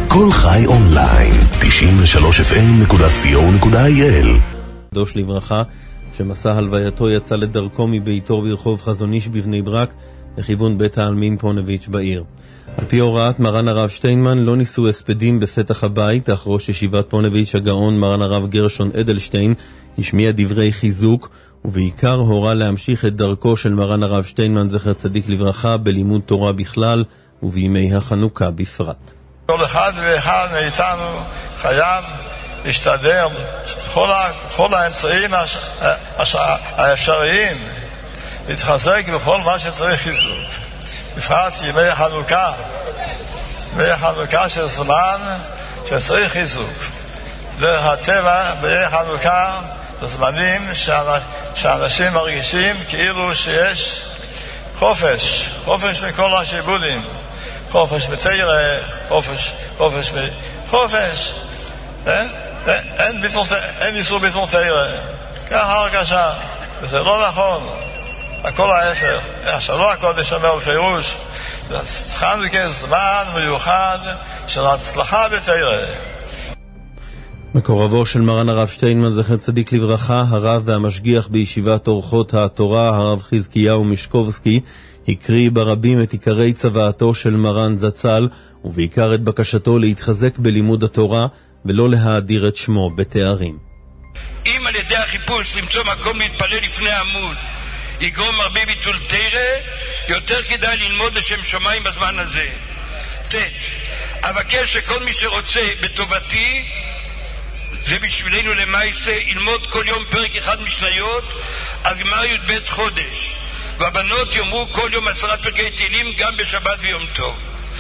כל חי אונליין, 93fm.co.il. קדוש לברכה, שמסע הלווייתו יצא לדרכו מביתו ברחוב חזון איש בבני ברק לכיוון בית העלמין פונביץ' בעיר. על פי הוראת מרן הרב שטיינמן לא ניסו הספדים בפתח הבית, אך ראש ישיבת פונביץ' הגאון מרן הרב גרשון אדלשטיין השמיע דברי חיזוק, ובעיקר הורה להמשיך את דרכו של מרן הרב שטיינמן זכר צדיק לברכה בלימוד תורה בכלל ובימי החנוכה בפרט. כל אחד ואחד מאיתנו חייב להשתדל בכל האמצעים האפשריים להתחזק בכל מה שצריך חיזוק, בפרט ימי החנוכה. ימי החנוכה של זמן שצריך חיזוק. דרך הטבע בימי חנוכה בזמנים שאנשים מרגישים כאילו שיש חופש מכל השיבודים, חופש בתורה, חופש אין איסור ביטול תורה. ככה הרגשה, וזה לא נכון, הכל ההפך. שלא הקודש אומר בפירוש, חנוכה זמן מיוחד של הצלחה בתורה. מקורבו של מרן הרב שטיינמן זכר צדיק לברכה, הרב והמשגיח בישיבת אורחות התורה, הרב חזקיהו משקובסקי, הקריא ברבים את עיקרי צוואתו של מרן זצ"ל, ובעיקר את בקשתו להתחזק בלימוד התורה ולא להאדיר את שמו בתארים. אם על ידי החיפוש למצוא מקום להתפלל לפני עמוד יגרום הרבה ביטול תורה, יותר כדאי ללמוד לשם שמיים בזמן הזה. אבקש שכל מי שרוצה בטובתי, זה בשבילנו למעשה, ילמוד כל יום פרק אחד משניות על גמר י"ב חודש, והבנות יאמרו כל יום 10 פרקי תהילים גם בשבת ויום טוב.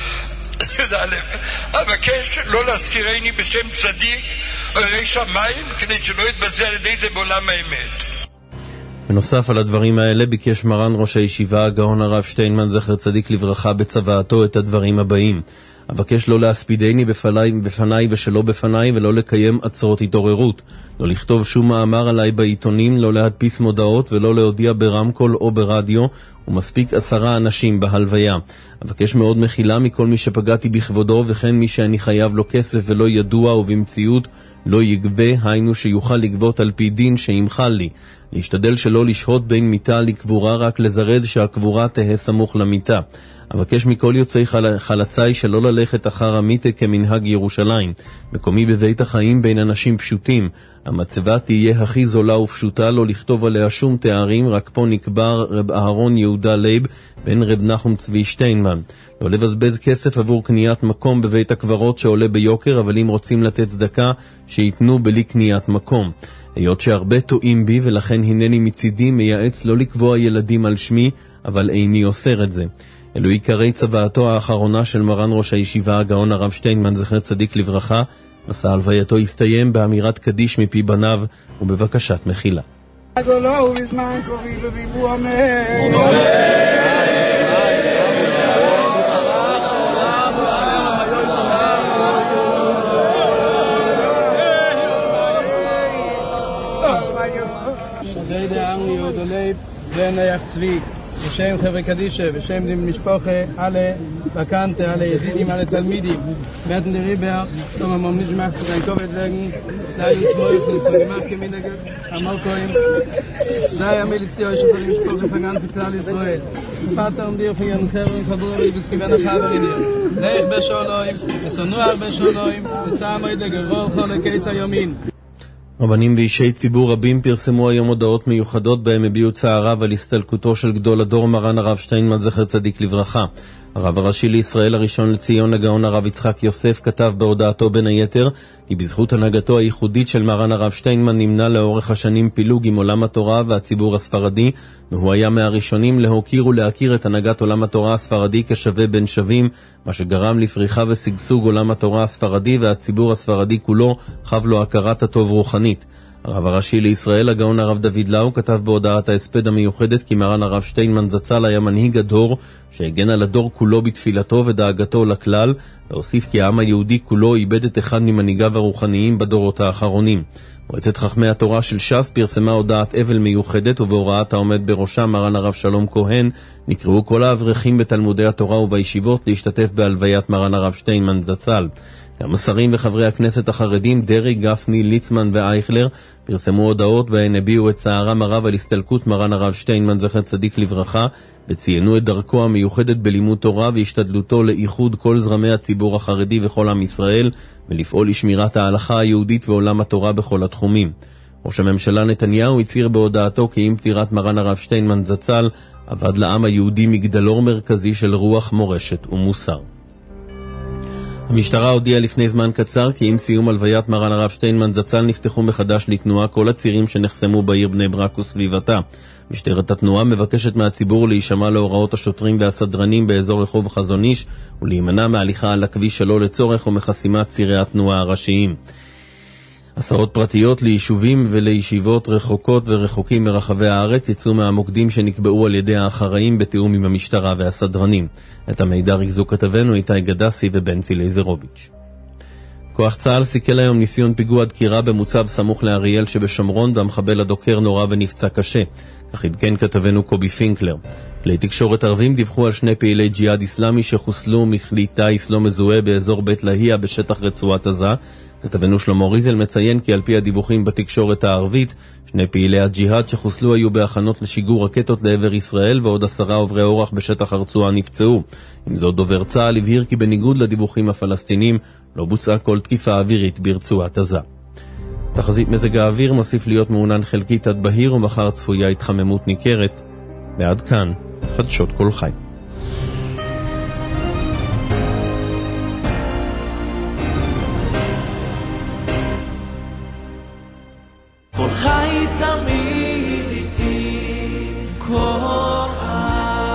אבקש לא להזכירני בשם צדיק או יראי שמיים, כדי שלא יתבצע על ידי זה בעולם האמת. בנוסף על הדברים האלה ביקש מרן ראש הישיבה הגאון הרב שטיינמן זכר צדיק לברכה בצוואתו את הדברים הבאים: אבקש לא להספידני בפניי ושלא בפניי, ולא לקיים עצרות התעוררות, לא לכתוב שום מאמר עליי בעיתונים, לא להדפיס מודעות ולא להודיע ברמקול או ברדיו, ומספיק 10 אנשים בהלוויה. אבקש מאוד מחילה מכל מי שפגעתי בכבודו, וכן מי שאני חייב לו כסף ולא ידוע ובמציאות לא יגבה, היינו שיוכל לגבות על פי דין שימחל לי. להשתדל שלא לשהות בין מיטה לקבורה, רק לזרז שהקבורה תהא סמוך למיטה. אבקש מכל יוצאי חלצי שלא ללכת אחר המיטה כמנהג ירושלים. מקומי בבית החיים בין אנשים פשוטים. המצבה תהיה הכי זולה ופשוטה, לא לכתוב עליה שום תארים, רק פה נקבר רב אהרון יהודה לייב בן רב נחום צבי שטיינמן. לא לבזבז כסף עבור קניית מקום בבית הקברות שעולה ביוקר, אבל אם רוצים לתת צדקה שיתנו בלי קניית מקום. היות שהרבה טועים בי, ולכן הנני מצידי מייעץ לא לקבוע ילדים על שמי, אבל איני אוסר את זה. אלו עיקרי צוואתו האחרונה של מרן ראש הישיבה הגאון הרב שטיינמן זכר צדיק לברכה. מסע הלווייתו הסתיים באמירת קדיש מפי בניו ובבקשת מחילה. גולו בזמן קובי וביבו אמן. בשם חבר'ה קדישה, בשם משפחה, alle Bekannte, alle Yedidim, alle Talmidim, werden die Rieber, Stom am Omnischmacht, ein Covid legen, sei uns Morgen, zu gemacht, Gemindige, am Alkoim, sei am Milizioische von der Mispoche von ganz Klal Israel. Vater und dir von ihren Herren, Kaburi, bis gewähne Chaber in dir. Leich Besholoi, Besonuach Besholoi, Besamoi Degerol, Chole Keitza Yomin. רבנים ואישי ציבור רבים פרסמו היום הודעות מיוחדות בהם הביעו צערם על הסתלקותו של גדול הדור מרן הרב שטיינמן זכר צדיק לברכה. הרב הראשי לישראל הראשון לציון הגאון הרב יצחק יוסף כתב בהודעתו בין היתר כי בזכות הנהגתו הייחודית של מרן הרב שטיינמן נמנע לאורך השנים פילוג עם עולם התורה והציבור הספרדי, והוא היה מהראשונים להוקיר ולהכיר את הנהגת עולם התורה הספרדי כשווה בין שווים, מה שגרם לפריחה ושגשוג עולם התורה הספרדי, והציבור הספרדי כולו חב לו הכרת הטוב רוחנית. הרב הראשי לישראל הגאון הרב דוד לאו כתב בהודעת ההספד המיוחדת כי מרן הרב שטיינמן זצ"ל היה מנהיג הדור שהגן על הדור כולו בתפילתו ודאגתו לכלל, והוסיף כי העם היהודי כולו איבד את אחד ממנהיגיו הרוחניים בדורות האחרונים. מועצת חכמי התורה של ש"ס פרסמה הודעת אבל מיוחדת, ובהוראת העומד בראשה מרן הרב שלום כהן נקראו כל האברכים בתלמודי התורה ובישיבות להשתתף בהלוויית מרן הרב שטיינמן זצ"ל. גם השרים וחברי הכנסת החרדים דרי, גפני, ליצמן ואייכלר פרסמו הודעות בהן הביעו את צערם הרב על הסתלקות מרן הרב שטיינמן זכר צדיק לברכה, וציינו את דרכו המיוחדת בלימוד תורה והשתדלותו לאיחוד כל זרמי הציבור החרדי וכל עם ישראל, ולפעול לשמירת ההלכה היהודית ועולם התורה בכל התחומים. ראש הממשלה נתניהו הצהיר בהודעתו כי עם פטירת מרן הרב שטיינמן זצ"ל עבד לעם היהודי מגדלור מרכזי של רוח, מורשת ומוסר. המשטרה הודיעה לפני זמן קצר כי עם סיום הלוויית מרן הרב שטיינמן זצ"ל נפתחו מחדש לתנועה כל הצירים שנחסמו בעיר בני ברק וסביבתה. משטרת התנועה מבקשת מהציבור להישמע להוראות השוטרים והסדרנים באזור רחוב חזון איש ולהימנע מהליכה על הכביש שלא לצורך ומחסימת צירי התנועה הראשיים. הסעות פרטיות ליישובים ולישיבות רחוקות ורחוקים מרחבי הארץ יצאו מהמוקדים שנקבעו על ידי האחראים בתיאום עם המשטרה והסדרנים. את המידע ריכזו כתבנו איתי גדסי ובנצי לייזרוביץ'. כוח צה"ל סיכל היום ניסיון פיגוע דקירה במוצב סמוך לאריאל שבשומרון, והמחבל הדוקר נורא ונפצע קשה. כך עדכן כתבנו קובי פינקלר. כלי תקשורת ערבים דיווחו על 2 פעילי ג'יהאד איסלאמי שחוסלו מכלי טיס לא מזוהה באזור בית להיה בשטח רצועת עזה. כתבנו שלמה ריזל מציין כי על פי הדיווחים בתקשורת הערבית, 2 פעילי הג'יהאד שחוסלו היו בהכנות לשיגור רקטות לעבר ישראל, ועוד 10 עוברי אורח בשטח הרצועה נפצעו. עם זאת, דובר צה"ל הבהיר כי בניגוד לדיווחים הפלסטינים לא בוצעה כל תקיפה אווירית ברצועת עזה. תחזית מזג האוויר מוסיף להיות מעונן חלקית עד בהיר, ומחר צפויה התחממות ניכרת. ועד כאן חדשות כל חי. כל חי תמיד איתי, כל חי.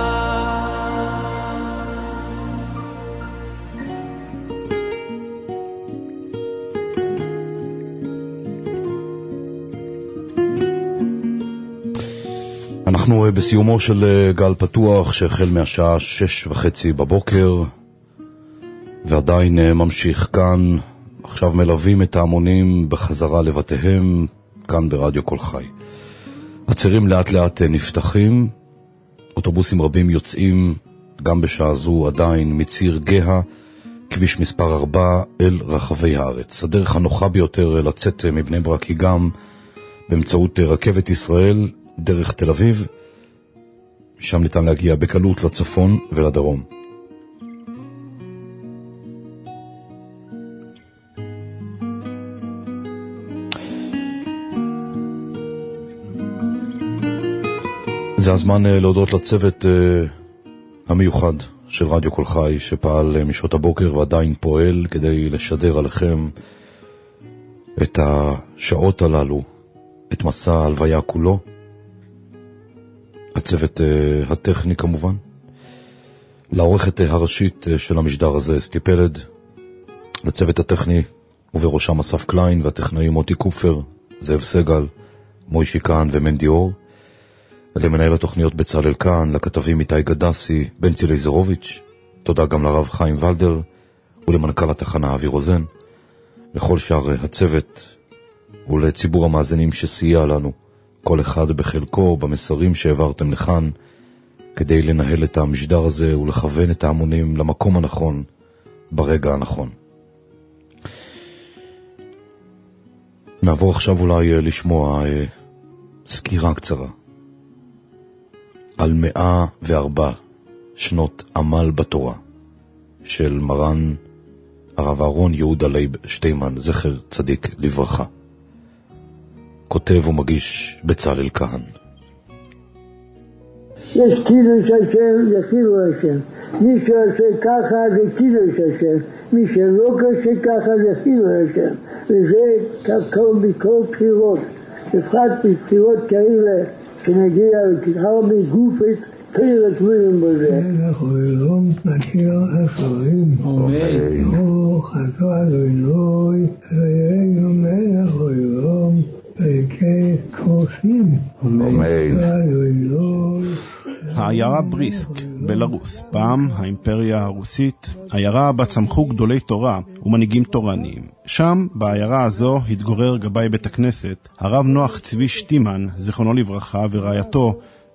אנחנו בסיומו של גל פתוח שהחל מהשעה 6:30 בבוקר ועדיין ממשיך כאן. עכשיו מלווים את ההמונים בחזרה לבתיהם כאן ברדיו כל חי. הצירים לאט לאט נפתחים, אוטובוסים רבים יוצאים גם בשעה זו עדיין מציר גאה, כביש מספר 4 אל רחבי הארץ. הדרך הנוחה ביותר לצאת מבני ברק היא גם באמצעות רכבת ישראל דרך תל אביב, שם ניתן להגיע בקלות לצפון ולדרום. זה הזמן להודות לצוות המיוחד של רדיו כל חי שפעל משעות הבוקר ועדיין פועל כדי לשדר עליכם את השעות הללו, את מסע ההלוויה כולו. הצוות הטכני כמובן, לעורכת הראשית של המשדר הזה אסתי פלד, לצוות הטכני ובראשם אסף קליין והטכנאים מוטי קופר, זאב סגל, מוישי קהן ומנדי אור, למנהל התוכניות בצלאל קהן, לכתבים איתי גדסי, בנצי לייזרוביץ', תודה גם לרב חיים ולדר ולמנכ"ל התחנה אבי רוזן, לכל שאר הצוות ולציבור המאזינים שסייע לנו, כל אחד בחלקו במסרים שהעברתם לכאן, כדי לנהל את המשדר הזה ולכוון את ההמונים למקום הנכון, ברגע הנכון. נעבור עכשיו אולי לשמוע סקירה קצרה על 104 שנות עמל בתורה של מרן הרב אהרון יהודה לייב שטיינמן זכר צדיק לברכה. כותב ומגיש בצלאל קהן. יש קידוש השם, זה חילול השם. מי שעושה ככה זה קידוש השם, מי שלא עושה ככה זה חילול השם. וזה בכל בחירות, בפרט בבחירות כאלה שנגיע הרבה גופת תהיל עצמם בזה. אנחנו לא מתנקר השרים. אמן. ברוך אתה אלוהי, אלוהינו מלך העולם, ויקי כוסים. אמן. העיירה בריסק, בלרוס, פעם האימפריה הרוסית, עיירה בה צמחו גדולי תורה ומנהיגים תורניים. שם, בעיירה הזו, התגורר גבאי בית הכנסת, הרב נוח צבי שטימן, זיכרונו לברכה, ורעייתו,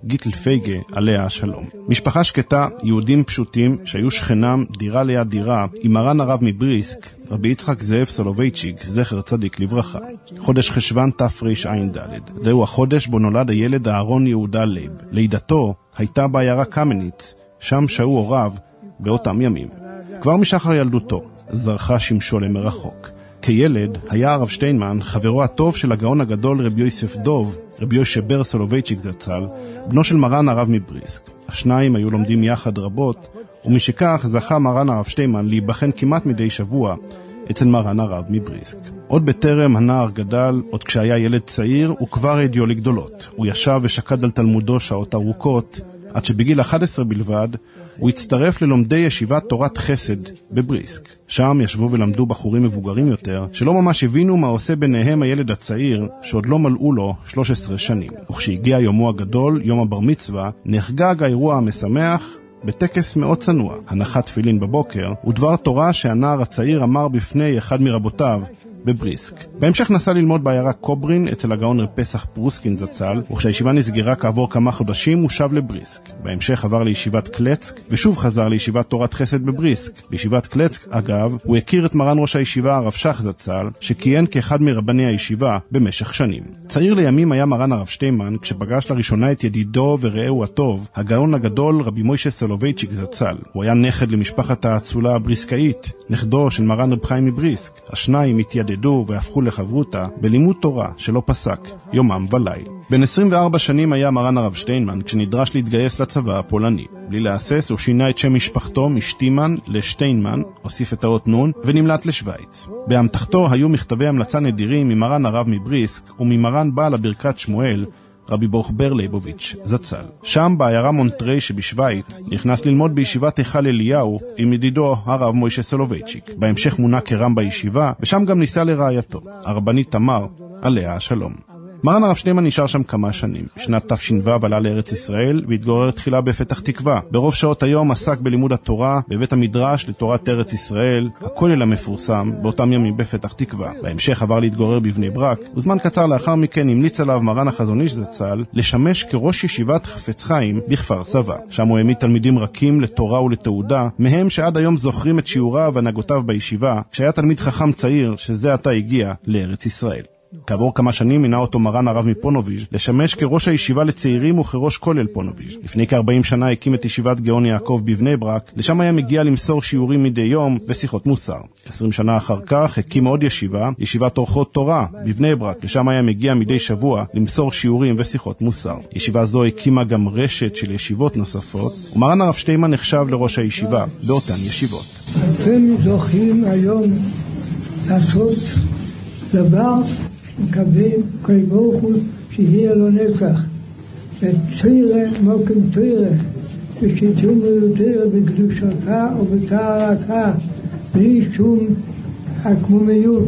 גיטל פייגה, עליה השלום. משפחה שקטה, יהודים פשוטים שהיו שכנם דירה ליד דירה עם מרן הרב מבריסק, רבי יצחק זאב סולובייצ'יק, זכר צדיק לברכה. חודש חשוון תרע"ד. זהו החודש בו נולד הילד אהרון יהודה לייב. לידתו הייתה בעיירה קמניץ, שם שהו הוריו באותם ימים. כבר משחר ילדותו זרחה שמשו למרחוק. כילד היה הרב שטיינמן חברו הטוב של הגאון הגדול רבי יוסף דוב, רבי יוסף בר סולובייצ'יק זצ"ל, בנו של מרן הרב מבריסק. השניים היו לומדים יחד רבות, ומשכך זכה מרן הרב שטיינמן להיבחן כמעט מדי שבוע אצל מרן הרב מבריסק. עוד בטרם הנער גדל, עוד כשהיה ילד צעיר, הוא כבר הדיו לגדולות. הוא ישב ושקד על תלמודו שעות ארוכות, עד שבגיל 11 בלבד הוא הצטרף ללומדי ישיבת תורת חסד בבריסק. שם ישבו ולמדו בחורים מבוגרים יותר, שלא ממש הבינו מה עושה ביניהם הילד הצעיר, שעוד לא מלאו לו 13 שנים. וכשהגיע יומו הגדול, יום הבר מצווה, נחגג האירוע המשמח בטקס מאוד צנוע, הנחת תפילין בבוקר, ודבר תורה שהנער הצעיר אמר בפני אחד מרבותיו בבריסק. בהמשך נסע ללמוד בעיירה קוברין אצל הגאון רב פסח פרוסקין זצ"ל, וכשהישיבה נסגרה כעבור כמה חודשים הוא שב לבריסק. בהמשך עבר לישיבת קלצק ושוב חזר לישיבת תורת חסד בבריסק. בישיבת קלצק אגב הוא הכיר את מרן ראש הישיבה הרב שך זצ"ל, שכיהן כאחד מרבני הישיבה במשך שנים. צעיר לימים היה מרן הרב שטיינמן כשפגש לראשונה את ידידו ורעהו הטוב, הגאון הגדול רבי מוישה סולובייצ'יק זצ"ל. הוא היה נכד למשפחת האצולה הבריסקאית, נכדו של מרן רב חיים מבריסק. השניים התיידדו והפכו לחברותה בלימוד תורה שלא פסק יומם וליל. בן 24 שנים היה מרן הרב שטיינמן כשנדרש להתגייס לצבא הפולני. בלי להסס הוא שינה את שם משפחתו משטימן לשטיינמן, הוסיף את האות נון ונמלט לשוויץ. באמתחתו היו מכתבי המלצה נדירים ממרן הרב מבריסק וממרן בעל הברכת שמואל רבי ברוך בר ליבוביץ' זצ"ל. שם בעיירה מונטרי שבשוויץ נכנס ללמוד בישיבת היכל אליהו עם ידידו הרב מוישה סולובייצ'יק. בהמשך מונה כרם בישיבה ושם גם ניסה לרעייתו, הרבנית תמר, עליה השלום. מרן הרב שטיינמן נשאר שם כמה שנים. בשנת תש"ו עלה לארץ ישראל והתגורר תחילה בפתח תקווה. ברוב שעות היום עסק בלימוד התורה בבית המדרש לתורת ארץ ישראל, הכולל המפורסם באותם ימים בפתח תקווה. בהמשך עבר להתגורר בבני ברק, וזמן קצר לאחר מכן המליץ עליו מרן החזון איש זצ"ל לשמש כראש ישיבת חפץ חיים בכפר סבא. שם הוא העמיד תלמידים רכים לתורה ולתעודה, מהם שעד היום זוכרים את שיעוריו והנהגותיו בישיבה, כשהיה תלמיד חכם צעיר שזה עתה הגיע לארץ ישראל. כעבור כמה שנים מינה אותו מרן הרב מפונוביז' לשמש כראש הישיבה לצעירים וכראש כולל פונוביז'. לפני כ-40 שנה הקים את ישיבת גאון יעקב בבני ברק, לשם היה מגיע למסור שיעורים מדי יום ושיחות מוסר. 20 שנה אחר כך הקים עוד ישיבה, ישיבת אורחות תורה בבני ברק, לשם היה מגיע מדי שבוע למסור שיעורים ושיחות מוסר. ישיבה זו הקימה גם רשת של ישיבות נוספות, ומרן הרב שטיינמן נחשב לראש הישיבה באותן ישיבות. אתם זוכים היום לעשות דבר מקווים כל ברוך הוא שיהיה לו נצח. ותירה מוקם תירה, ושיתום יותר בקדושתה ובטהרתה, בלי שום עקמומיות.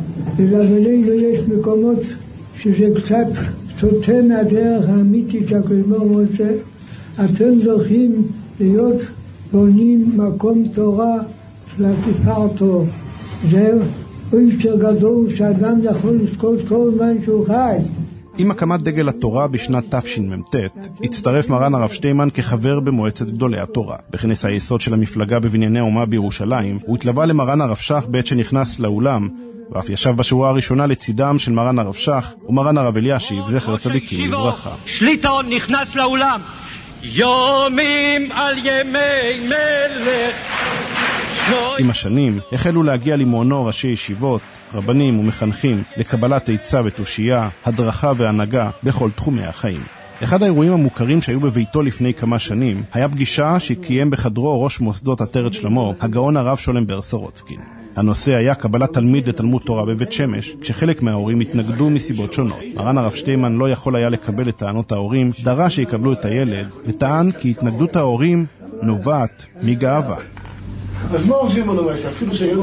ולבנינו יש מקומות שזה קצת סוטה מהדרך האמיתית שהקדוש ברוך הוא רוצה. אתם זוכים להיות בונים מקום תורה לתפארתו. זהו אושר גדול שאדם יכול לזכות כל זמן שהוא חי. עם הקמת דגל התורה בשנת תשמ"ט, הצטרף מרן הרב שטיינמן כחבר במועצת גדולי התורה. בכנס היסוד של המפלגה בבנייני האומה בירושלים, הוא התלווה למרן הרב שך בעת שנכנס לאולם, ואף ישב בשורה הראשונה לצידם של מרן הרב שך ומרן הרב אלישיב, זכר צדיקים לברכה. שליטון נכנס לאולם, יומים על ימי מלך. עם השנים החלו להגיע למעונו ראשי ישיבות, רבנים ומחנכים לקבלת עצה ותושייה, הדרכה והנהגה בכל תחומי החיים. אחד האירועים המוכרים שהיו בביתו לפני כמה שנים היה פגישה שקיים בחדרו ראש מוסדות עטרת שלמה, הגאון הרב שולם בר סורוצקין. הנושא היה קבלת תלמיד לתלמוד תורה בבית שמש, כשחלק מההורים התנגדו מסיבות שונות. מרן הרב שטיינמן לא יכול היה לקבל את טענות ההורים, דרש שיקבלו את הילד, וטען כי התנגדות ההורים נובעת מגאווה. אז מה חושבים על המעשה? אפילו שהילד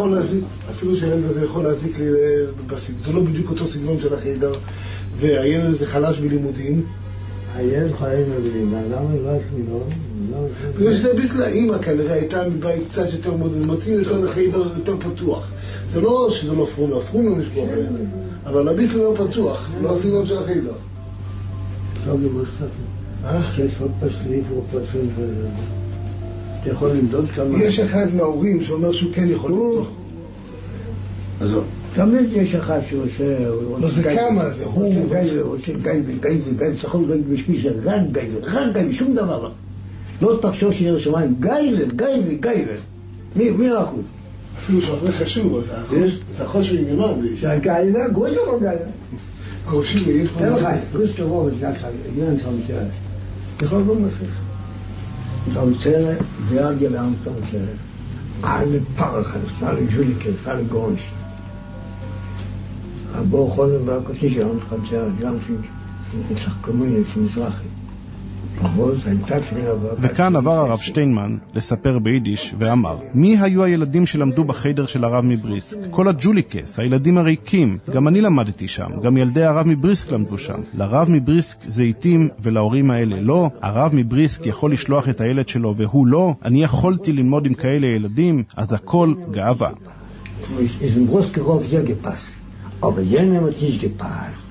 הזה יכול להזיק לי בסגנון, זה לא בדיוק אותו סגנון של החיידר, והילד הזה חלש בלימודים. הילד חלש בלימודים, למה לא הסגנון? בגלל שזה ביסלה, האמא כנראה הייתה מבית קצת יותר מאוד, זה מתאים יותר לחיידר, זה יותר פתוח. זה לא שזה לא פרונו, הפרונו נשבור בהם, אבל הביסלה לא פתוח, לא הסגנון של החיידר. טוב, זה מושתת. שיש פסליף או פסליף וזה. אתה יכול למדוד כמה... יש אחד מההורים שאומר שהוא כן יכול למדוד. אז לא. תמיד יש אחד שעושה... לא, זה כמה, זה הוא... עושה גייבר, צריך גייבר בשפיסר, רק גייבר, שום דבר לא. לא תחשוב שיהיה שמיים, גייבר. מי רק הוא? אפילו שעברי חשוב, זה החול של ימימה. זה גייבר, גוסר או גייבר? הראשים לי, יש פה... תן לך, גוסר רובד, עניין סמצרת. יכול לא מפריך. סמצרת, וירגיה לעם סמצרת. alle Parachas, alle Julikes, alle Gorns. Aber auch heute war es nicht an Konzert, ganz in Kommune, in Mizrahi. וכאן עבר הרב שטיינמן לספר ביידיש ואמר, מי היו הילדים שלמדו בחדר של הרב מבריסק? כל הג'וליקס, הילדים הריקים, גם אני למדתי שם, גם ילדי הרב מבריסק למדו שם. לרב מבריסק זה איתים ולהורים האלה לא, הרב מבריסק יכול לשלוח את הילד שלו והוא לא, אני יכולתי ללמוד עם כאלה ילדים, אז הכל גאווה. אבל jenem hat nicht gepasst.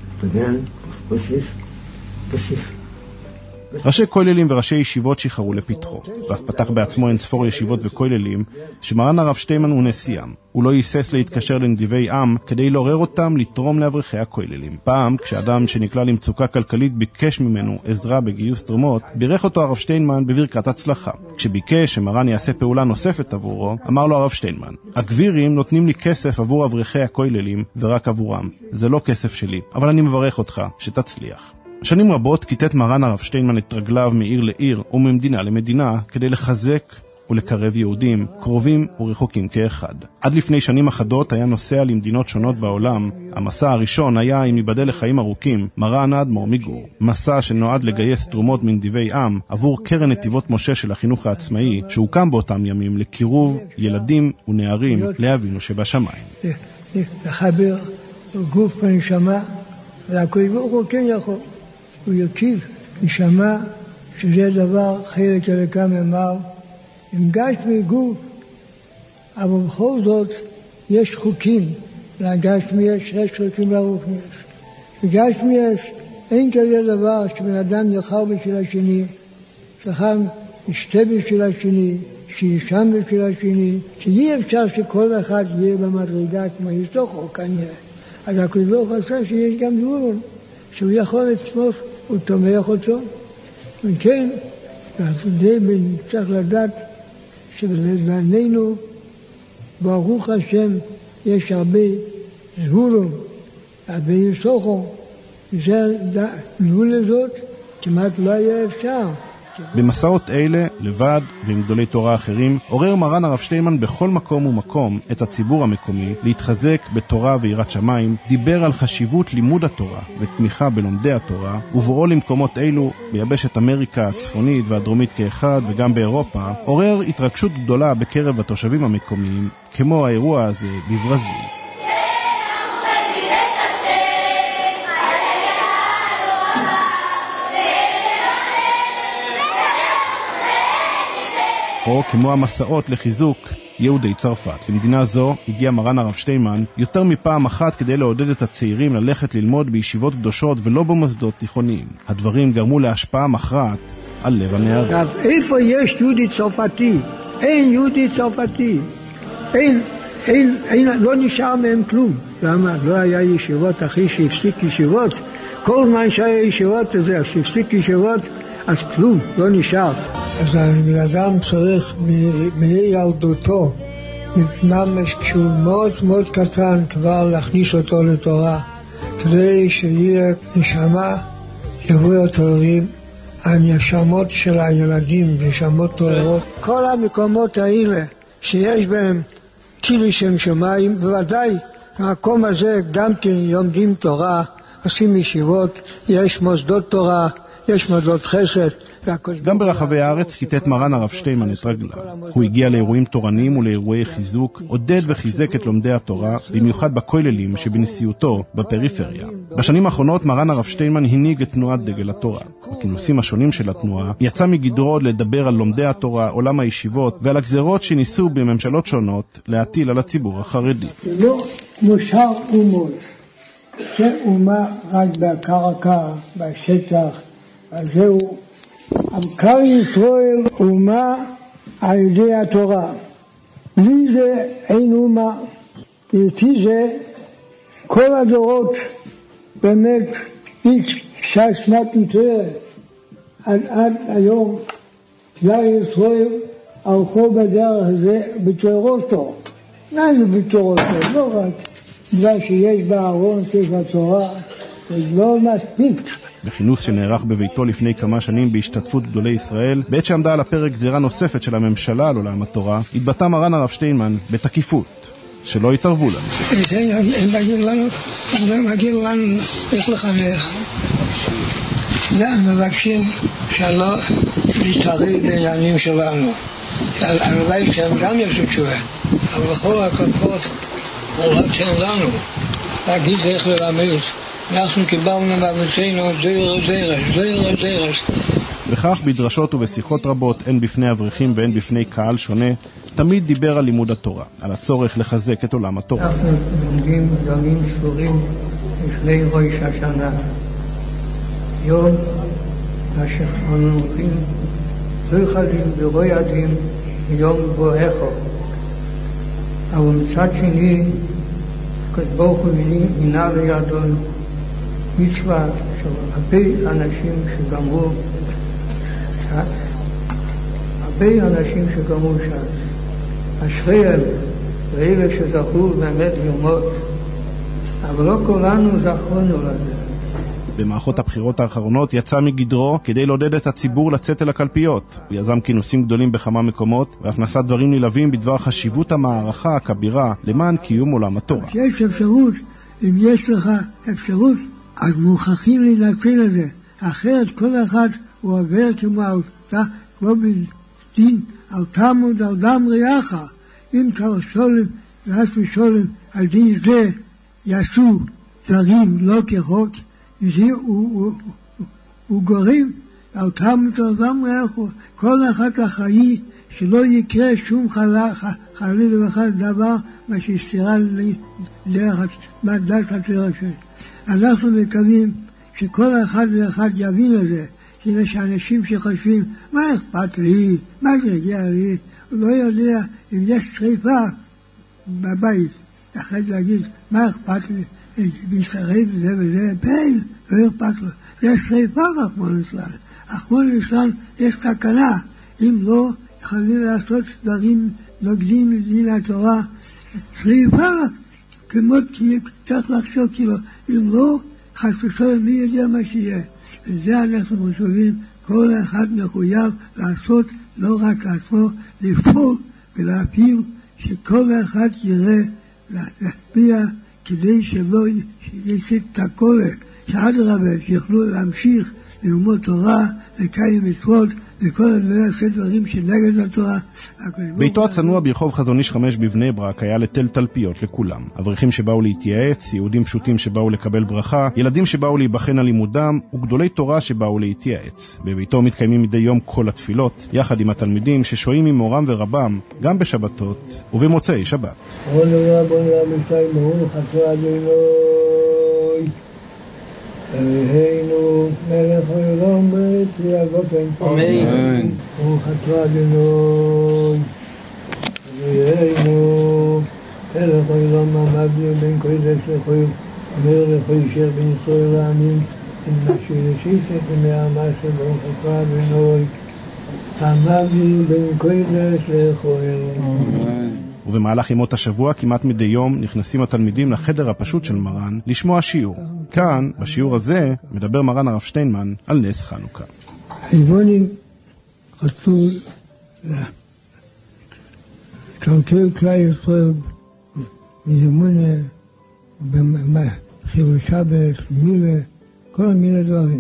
ראשי כוללים וראשי ישיבות שחררו לפתחו, ואף פתח בעצמו אין ספור ישיבות וכוללים, שמרן הרב שטיינמן הוא נשיאם. הוא לא ייסס להתקשר לנדיבי עם כדי לעורר אותם לתרום לאברכי הכוללים. פעם, כשאדם שנקלע למצוקה כלכלית ביקש ממנו עזרה בגיוס תרומות, בירך אותו הרב שטיינמן בברכת הצלחה. כשביקש שמרן יעשה פעולה נוספת עבורו, אמר לו הרב שטיינמן, הגבירים נותנים לי כסף עבור אברכי הכוללים ורק עבורם. זה לא כסף שלי, אבל אני מברך אותך שתצליח. שנים רבות כיתת מרן הרב שטיינמן את רגליו מעיר לעיר וממדינה למדינה כדי לחזק ולקרב יהודים, קרובים ורחוקים כאחד. עד לפני שנים אחדות היה נוסע למדינות שונות בעולם. המסע הראשון היה, אם ייבדל לחיים ארוכים, מרן האדמו"ר מגור. מסע שנועד לגייס תרומות מנדיבי עם עבור קרן נתיבות משה של החינוך העצמאי, שהוקם באותם ימים לקירוב ילדים ונערים לאבינו שבשמיים. לחבר גוף ונשמה, והכל ברוך הוא כן יכול. הוא יקיב נשמה, שזה דבר חלק אלוקם אמר, עם גשמי גוף, אבל בכל זאת יש חוקים, לגשמי יש חוקים לרוחני יש. בגשמי יש, אין כזה דבר שבן אדם יאכל בשביל השני, שחם ישתה בשביל השני, שישם בשביל השני, שאי אפשר שכל אחד יהיה במדרגה כמו יסוכו כנראה. אז הקדוש ברוך הוא עשה שיש גם זבולון, שהוא יכול לתמוך, הוא תומך אותו, וכן, צריך לדעת שבלבננו, ברוך השם, יש הרבה זבולון, הרבה יסוכו, וזה גבול הזאת כמעט לא היה אפשר. במסעות אלה, לבד ועם גדולי תורה אחרים, עורר מרן הרב שטיינמן בכל מקום ומקום את הציבור המקומי להתחזק בתורה ויראת שמיים, דיבר על חשיבות לימוד התורה ותמיכה בלומדי התורה, ובואו למקומות אלו ביבשת אמריקה הצפונית והדרומית כאחד וגם באירופה, עורר התרגשות גדולה בקרב התושבים המקומיים, כמו האירוע הזה בברזיל. או כמו המסעות לחיזוק יהודי צרפת. למדינה זו הגיע מרן הרב שטיינמן יותר מפעם אחת כדי לעודד את הצעירים ללכת ללמוד בישיבות קדושות ולא במוסדות תיכוניים. הדברים גרמו להשפעה מכרעת על לב הנערים. איפה יש יהודי צרפתי? אין יהודי צרפתי. אין, לא נשאר מהם כלום. למה? לא היה ישיבות אחרי שהפסיק ישיבות. כל זמן שהיה ישיבות הזה, שהפסיק ישיבות, אז כלום, לא נשאר. אז האדם צריך מילדותו, ממש כשהוא מאוד מאוד קטן כבר להכניס אותו לתורה, כדי שיהיה נשמה, יבואו התורים, הנשמות של הילדים, נשמות טובות. כל המקומות האלה שיש בהם כאילו שם שמיים, בוודאי במקום הזה גם כן לומדים תורה, עושים ישיבות, יש מוסדות תורה, יש מוסדות חסד. גם ברחבי הארץ כיתת מרן הרב שטיינמן את רגליו. הוא הגיע לאירועים תורניים ולאירועי חיזוק, עודד וחיזק את לומדי התורה, במיוחד בכוללים שבנשיאותו בפריפריה. בשנים האחרונות מרן הרב שטיינמן הנהיג את תנועת דגל התורה. בכינוסים השונים של התנועה יצא מגדרו לדבר על לומדי התורה, עולם הישיבות ועל הגזרות שניסו בממשלות שונות להטיל על הציבור החרדי. זה לא כמו שאר אומות, זה אומה רק בקרקע, בשטח, אז זהו, עמקר ישראל אומה על ידי התורה. בלי זה אין אומה. לפי זה כל הדורות באמת ששמת מתוארת. עד היום כלל ישראל הלכו בדרך הזה בתורתו. מה זה בתורתו? לא רק בגלל שיש בארון ספר התורה, זה לא מספיק. בכינוס שנערך בביתו לפני כמה שנים בהשתתפות גדולי ישראל, בעת שעמדה על הפרק גזירה נוספת של הממשלה על עולם התורה, התבטא מרן הרב שטיינמן בתקיפות, שלא יתערבו לנו. הם מגיעים לנו איך לחנך. זה מבקשים שלא להתערב בעניינים שלנו. הלוואי שהם גם יעשו תשובה, אבל בכל הכוחות הוא רק תן לנו להגיד איך ללמד. אנחנו קיבלנו מאבותינו זרש. וכך בדרשות ובשיחות רבות, הן בפני אברכים והן בפני קהל שונה, תמיד דיבר על לימוד התורה, על הצורך לחזק את עולם התורה. אנחנו לומדים ימים ספורים לפני ראש השנה. יום אשר אנו הולכים זוכרים ורוידים יום בואכו. אבל מצד שני, ברוך הוא מינה לידו מצווה של הרבה אנשים שגמרו ש"ס, הרבה אנשים שגמרו ש"ס. אשריהם ואלה שזכו באמת ללמוד, אבל לא כולנו זכרנו לזה. במערכות הבחירות האחרונות יצא מגדרו כדי לעודד את הציבור לצאת אל הקלפיות. הוא יזם כינוסים גדולים בכמה מקומות, ואף נשא דברים נלהבים בדבר חשיבות המערכה הכבירה למען קיום עולם התורה. יש אפשרות, אם יש לך אפשרות, אז מוכרחים לנצל את זה. אחרת כל אחד הוא עובר כמו בדין, על תמוד, על דם ריחה. אם כרשולים, רש ושולים, על דין זה יעשו דברים לא כחוק, הוא גורם על תמות על דם ריחו. כל אחד אחראי שלא יקרה שום חליל וחד דבר מה שסתירה לדרך דת התורה. אנחנו מקווים שכל אחד ואחד יבין את זה. שיש אנשים שחושבים, מה אכפת לי? מה יגיע לי? הוא לא יודע אם יש שריפה בבית. אחרי להגיד, מה אכפת לי? להשתרף וזה וזה, בין, לא אכפת לו. יש שריפה רחמנא ליצלן. רחמנא ליצלן יש תקנה. אם לא, יכולים לעשות דברים נוגדים לדין התורה. שריפה, כמו צריך לחשוב כאילו, אם לא, חס ושלום מי יודע מה שיהיה. וזה אנחנו חושבים, כל אחד מחויב לעשות, לא רק לעצמו, לפעול ולהפיל, שכל אחד יראה להשפיע כדי שלא יצא את הכולת, שעד רבה שיוכלו להמשיך ללמוד תורה, לקיים מצוות, וכל לא יעשה דברים שנגד התורה. ביתו הצנוע ברחוב חזון איש 5 בבני ברק היה לתל תלפיות לכולם. אברכים שבאו להתייעץ, יהודים פשוטים שבאו לקבל ברכה, ילדים שבאו להיבחן על לימודם, וגדולי תורה שבאו להתייעץ. בביתו מתקיימים מדי יום כל התפילות, יחד עם התלמידים ששוהים עם מורם ורבם, גם בשבתות ובמוצאי שבת. אלוהינו מלך העולם ויגופן אמן. ברוך אתה אדוני אלוהינו מלך העולם המבדיל בין קודש לחול אומר לכל אשר בין ישראל לעמים עם השלישית מהמעשה ברוך אתה אדוני המבדיל בין קודש לחול אמן. ובמהלך ימות השבוע כמעט מדי יום נכנסים התלמידים לחדר הפשוט של מרן לשמוע שיעור. כאן, בשיעור הזה, מדבר מרן הרב שטיינמן על נס חנוכה. החלבונים רצו לקלקל כלל ישראל באמונה, בחילול שבת, מילה, כל מיני דברים.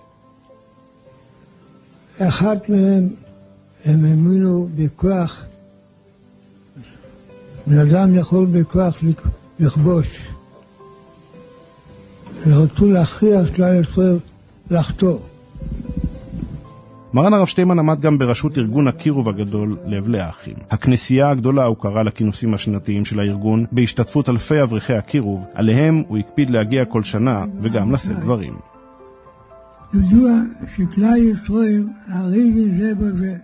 אחת מהם הם האמינו בכוח, בן אדם יכול בכוח לכבוש. ורצו להכריח כלל ישראל לחתור. מרן הרב שטיינמן עמד גם בראשות ארגון הקירוב הגדול לאבלי האחים. הכנסייה הגדולה הוא קרא לכינוסים השנתיים של הארגון, בהשתתפות אלפי אברכי הקירוב, עליהם הוא הקפיד להגיע כל שנה וגם לשאת דברים. ידוע שכלל ישראל הריבים זה בזה.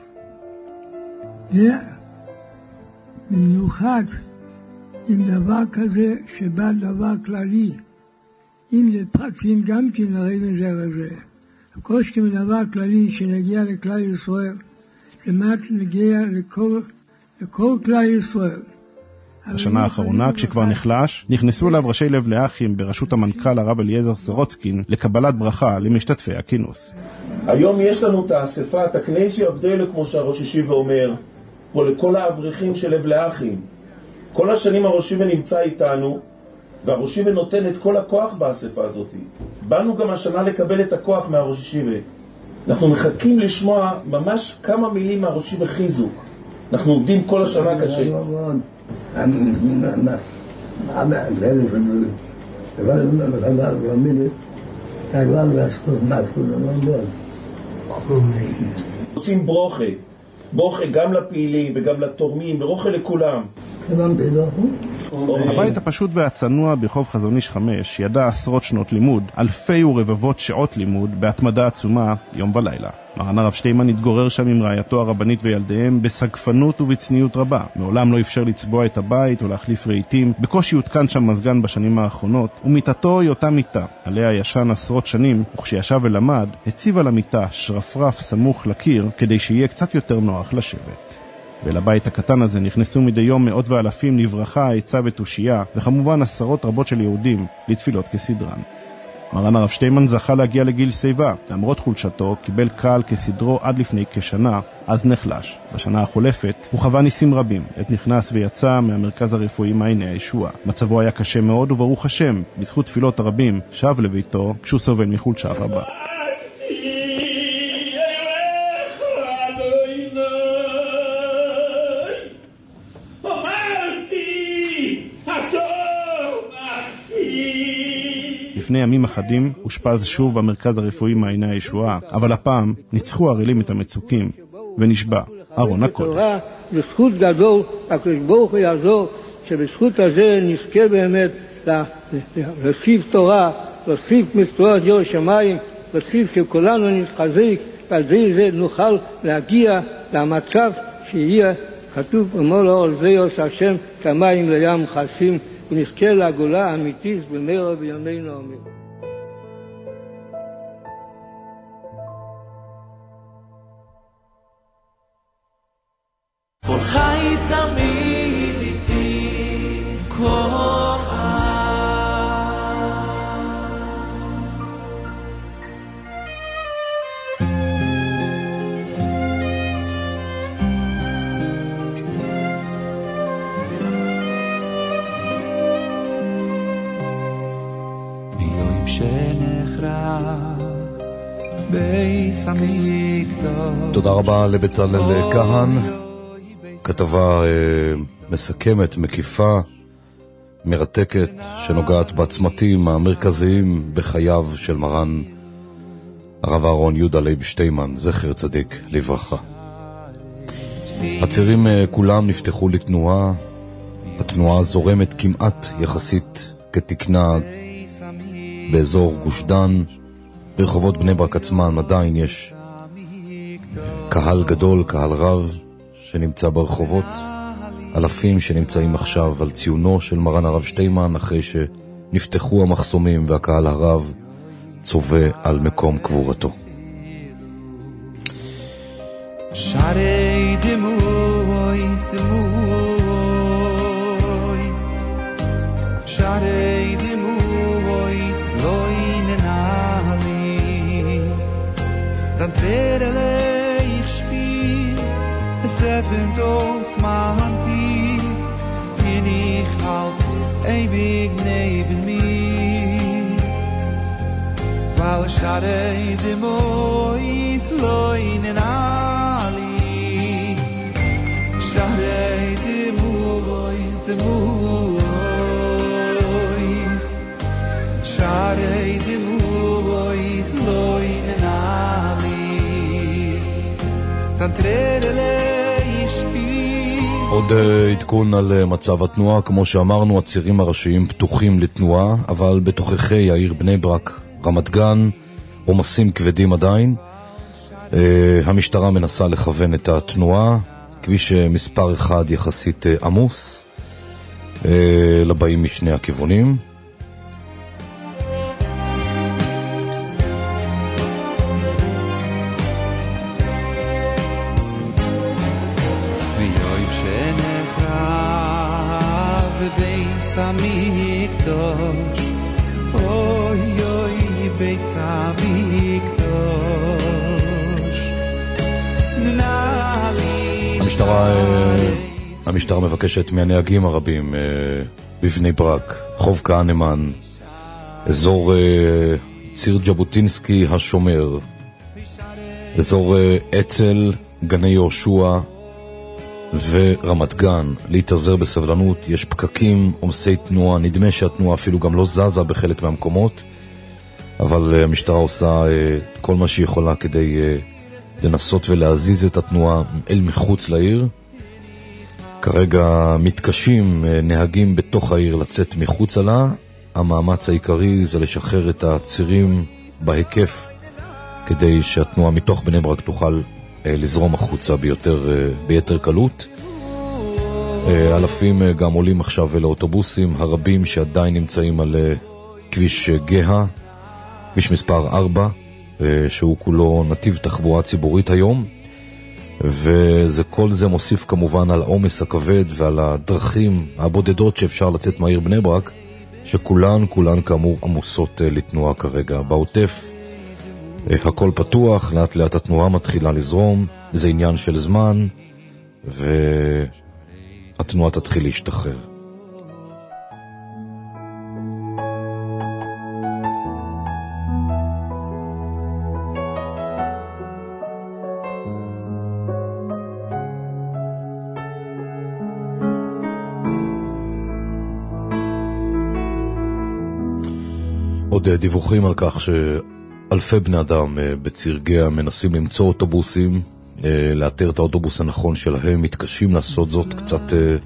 זה במיוחד עם דבר כזה שבא דבר כללי. אם זה פרטים גם כן הריבים זה בזה. כל שכם דבר כללי שנגיע לכלל ישראל, זה מה שנגיע לכל כלל ישראל. בשנה האחרונה, כשכבר נחלש, נכנסו אליו ראשי לב לאחים בראשות המנכ"ל הרב אליעזר סורוצקין לקבלת ברכה למשתתפי הכינוס. היום יש לנו את האספה, את הכנסיה הגדולה, כמו שהראש ישיבה אומר, פה לכל האברכים של לב לאחים. כל השנים הראש ישיבה נמצא איתנו, והראש ישיבה נותן את כל הכוח באספה הזאת. באנו גם השנה לקבל את הכוח מהראש ישיבה. אנחנו מחכים לשמוע ממש כמה מילים מהראש ישיבה חיזוק. אנחנו עובדים כל השנה קשה. רוצים ברוכה גם לפעילים וגם לתורמים, ברוכה לכולם. הבית הפשוט והצנוע ברחוב חזון איש 5 ידע עשרות שנות לימוד, אלפי ורבבות שעות לימוד בהתמדה עצומה יום ולילה. מרן הרב שטיימן התגורר שם עם רעייתו הרבנית וילדיהם בסגפנות ובצניעות רבה. מעולם לא אפשר לצבוע את הבית או להחליף רהיטים, בקושי הותקן שם מזגן בשנים האחרונות, ומיטתו היא אותה מיטה, עליה ישן עשרות שנים, וכשישב ולמד, הציב על המיטה שרפרף סמוך לקיר כדי שיהיה קצת יותר נוח לשבת. ולבית הקטן הזה נכנסו מדי יום מאות ואלפים לברכה, עצה ותושייה, וכמובן עשרות רבות של יהודים לתפילות כסדרן. מרן הרב שטיימן זכה להגיע לגיל שיבה, למרות חולשתו קיבל קהל כסדרו עד לפני כשנה, אז נחלש. בשנה החולפת הוא חווה ניסים רבים, עת נכנס ויצא מהמרכז הרפואי מעייני הישועה. מצבו היה קשה מאוד וברוך השם, בזכות תפילות הרבים, שב לביתו כשהוא סובל מחולשה רבה. לפני ימים אחדים הושפז שוב במרכז הרפואי מעייני הישועה, אבל הפעם ניצחו הרעלים את המצוקים ונשבע ארון הקודש. בזכות גדול, הקדוש ברוך הוא יעזור, שבזכות הזה נזכה באמת להוסיף תורה, להוסיף מצוות ירא שמיים, להוסיף שכולנו נתחזק, ועל זה נוכל להגיע למצב שיהיה כתוב אמור לאור זה יעשה השם כמים לים חסים, ונזכה לגאולה האמיתית במהרה בימינו אמן. כל חי תמיד איתי כוחה. תודה רבה לבצלאל כהן, כתבה מסכמת, מקיפה, מרתקת, שנוגעת בצמתים המרכזיים בחייו של מרן הרב אהרון יהודה לייב שטיימן, זכר צדיק לברכה. הצירים כולם נפתחו לתנועה, התנועה זורמת כמעט יחסית כתקנה באזור גוש דן. ברחובות בני ברק עצמם עדיין יש קהל גדול, קהל רב שנמצא ברחובות, אלפים שנמצאים עכשיו על ציונו של מרן הרב שטיימן אחרי שנפתחו המחסומים והקהל הרב צובה על מקום קבורתו. שערי דמויס שערי דמויס לא dann trerele ich spiel es effent auf mein Tier bin ich halt es ewig neben mir weil schade de mois loinen ali schade de mois schade de mois loinen ali עוד עדכון על מצב התנועה, כמו שאמרנו, הצירים הראשיים פתוחים לתנועה, אבל בתוככי העיר בני ברק, רמת גן, עומסים כבדים עדיין. המשטרה מנסה לכוון את התנועה, כביש מספר 1 יחסית עמוס, לבאים משני הכיוונים. המקדוש, אוי אוי בית המקדוש. המשטרה מבקשת מהנהגים הרבים בבני ברק, חוב כהנמן, אזור ציר ג'בוטינסקי השומר, אזור אצל, גני יהושע ורמת גן, להתעזר בסבלנות. יש פקקים, עומסי תנועה, נדמה שהתנועה אפילו גם לא זזה בחלק מהמקומות, אבל המשטרה עושה כל מה שהיא יכולה כדי לנסות ולהזיז את התנועה אל מחוץ לעיר. כרגע מתקשים נהגים בתוך העיר לצאת מחוץ לה. המאמץ העיקרי זה לשחרר את הצירים בהיקף כדי שהתנועה מתוך בני ברק תוכל לזרום החוצה ביתר קלות. אלפים גם עולים עכשיו לאוטובוסים הרבים שעדיין נמצאים על כביש גאה, כביש מספר 4, שהוא כולו נתיב תחבורה ציבורית היום, וכל זה מוסיף כמובן על העומס הכבד ועל הדרכים הבודדות שאפשר לצאת מהעיר בני ברק, שכולן כאמור עמוסות לתנועה כרגע. בעוטף הכל פתוח, לאט לאט התנועה מתחילה לזרום, זה עניין של זמן, והתנועה תתחיל להשתחרר. עוד דיווחים על כך שאלפי בני אדם בציר גאה מנסים למצוא אוטובוסים, לאתר את האוטובוס הנכון שלהם, מתקשים לעשות זאת, קצת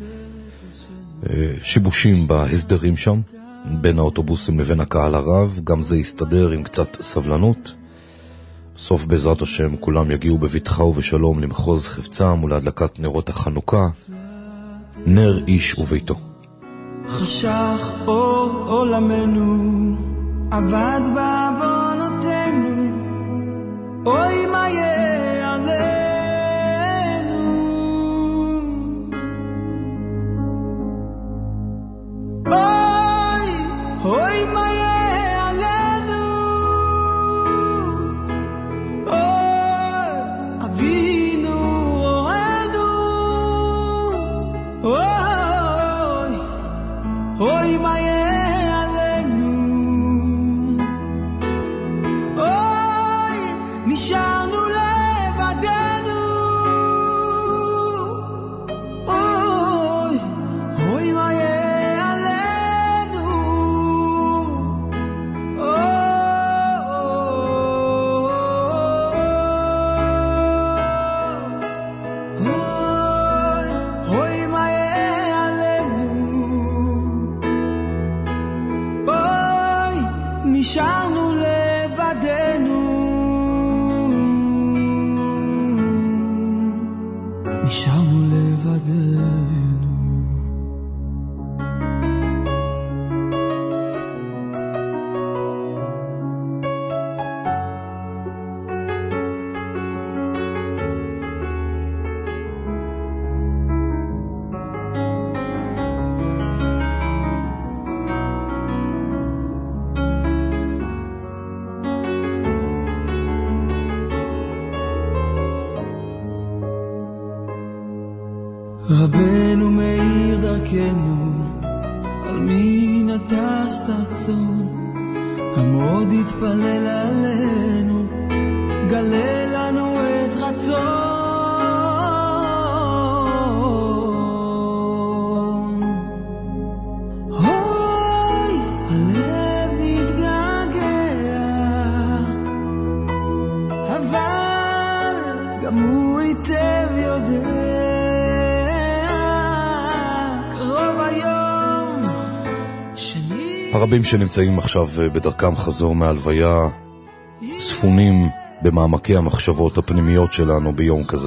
שיבושים בהסדרים שם בין האוטובוסים לבין הקהל הרב. גם זה יסתדר עם קצת סבלנות. בסוף בעזרת השם כולם יגיעו בבטחה ובשלום למחוז חפצם ולהדלקת נרות החנוכה, נר איש וביתו. חשך אור עולמנו, עבד בעוונותינו, אוי מה יהיה עלינו, אוי מה יהיה עלינו, אוי אבינו הורינו, אוי מה יהיה נשארנו לבדנו, אוי מה יהיה עלינו, אוי מה יהיה עלינו, נשארנו לבדנו, נשארנו לבדנו. רבנו מאיר דרכנו, על מי נטשת צאן, עמוד יתפלל עלינו, גלה לנו את רצון. אוי, הלב מתגעגע, אבל גם הוא היטב יודע, הרבים שנמצאים עכשיו בדרכם חזור מהלוויה ספונים במעמקי המחשבות הפנימיות שלנו ביום כזה.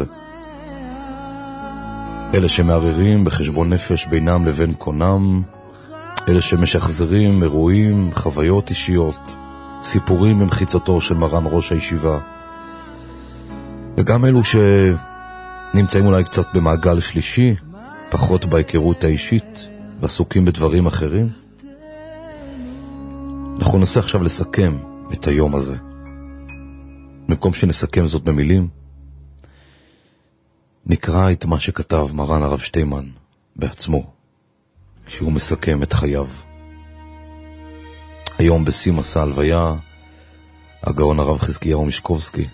אלה שמערערים בחשבון נפש בינם לבין קונם, אלה שמשחזרים אירועים, חוויות אישיות, סיפורים ממחיצתו של מרן ראש הישיבה, וגם אלו שנמצאים אולי קצת במעגל שלישי, פחות בהיכרות האישית ועסוקים בדברים אחרים. אנחנו ננסה עכשיו לסכם את היום הזה. במקום שנסכם זאת במילים, נקרא את מה שכתב מרן הרב שטיימן בעצמו, כשהוא מסכם את חייו. היום בשיא מסע הלוויה, הגאון הרב חזקיהו משקובסקי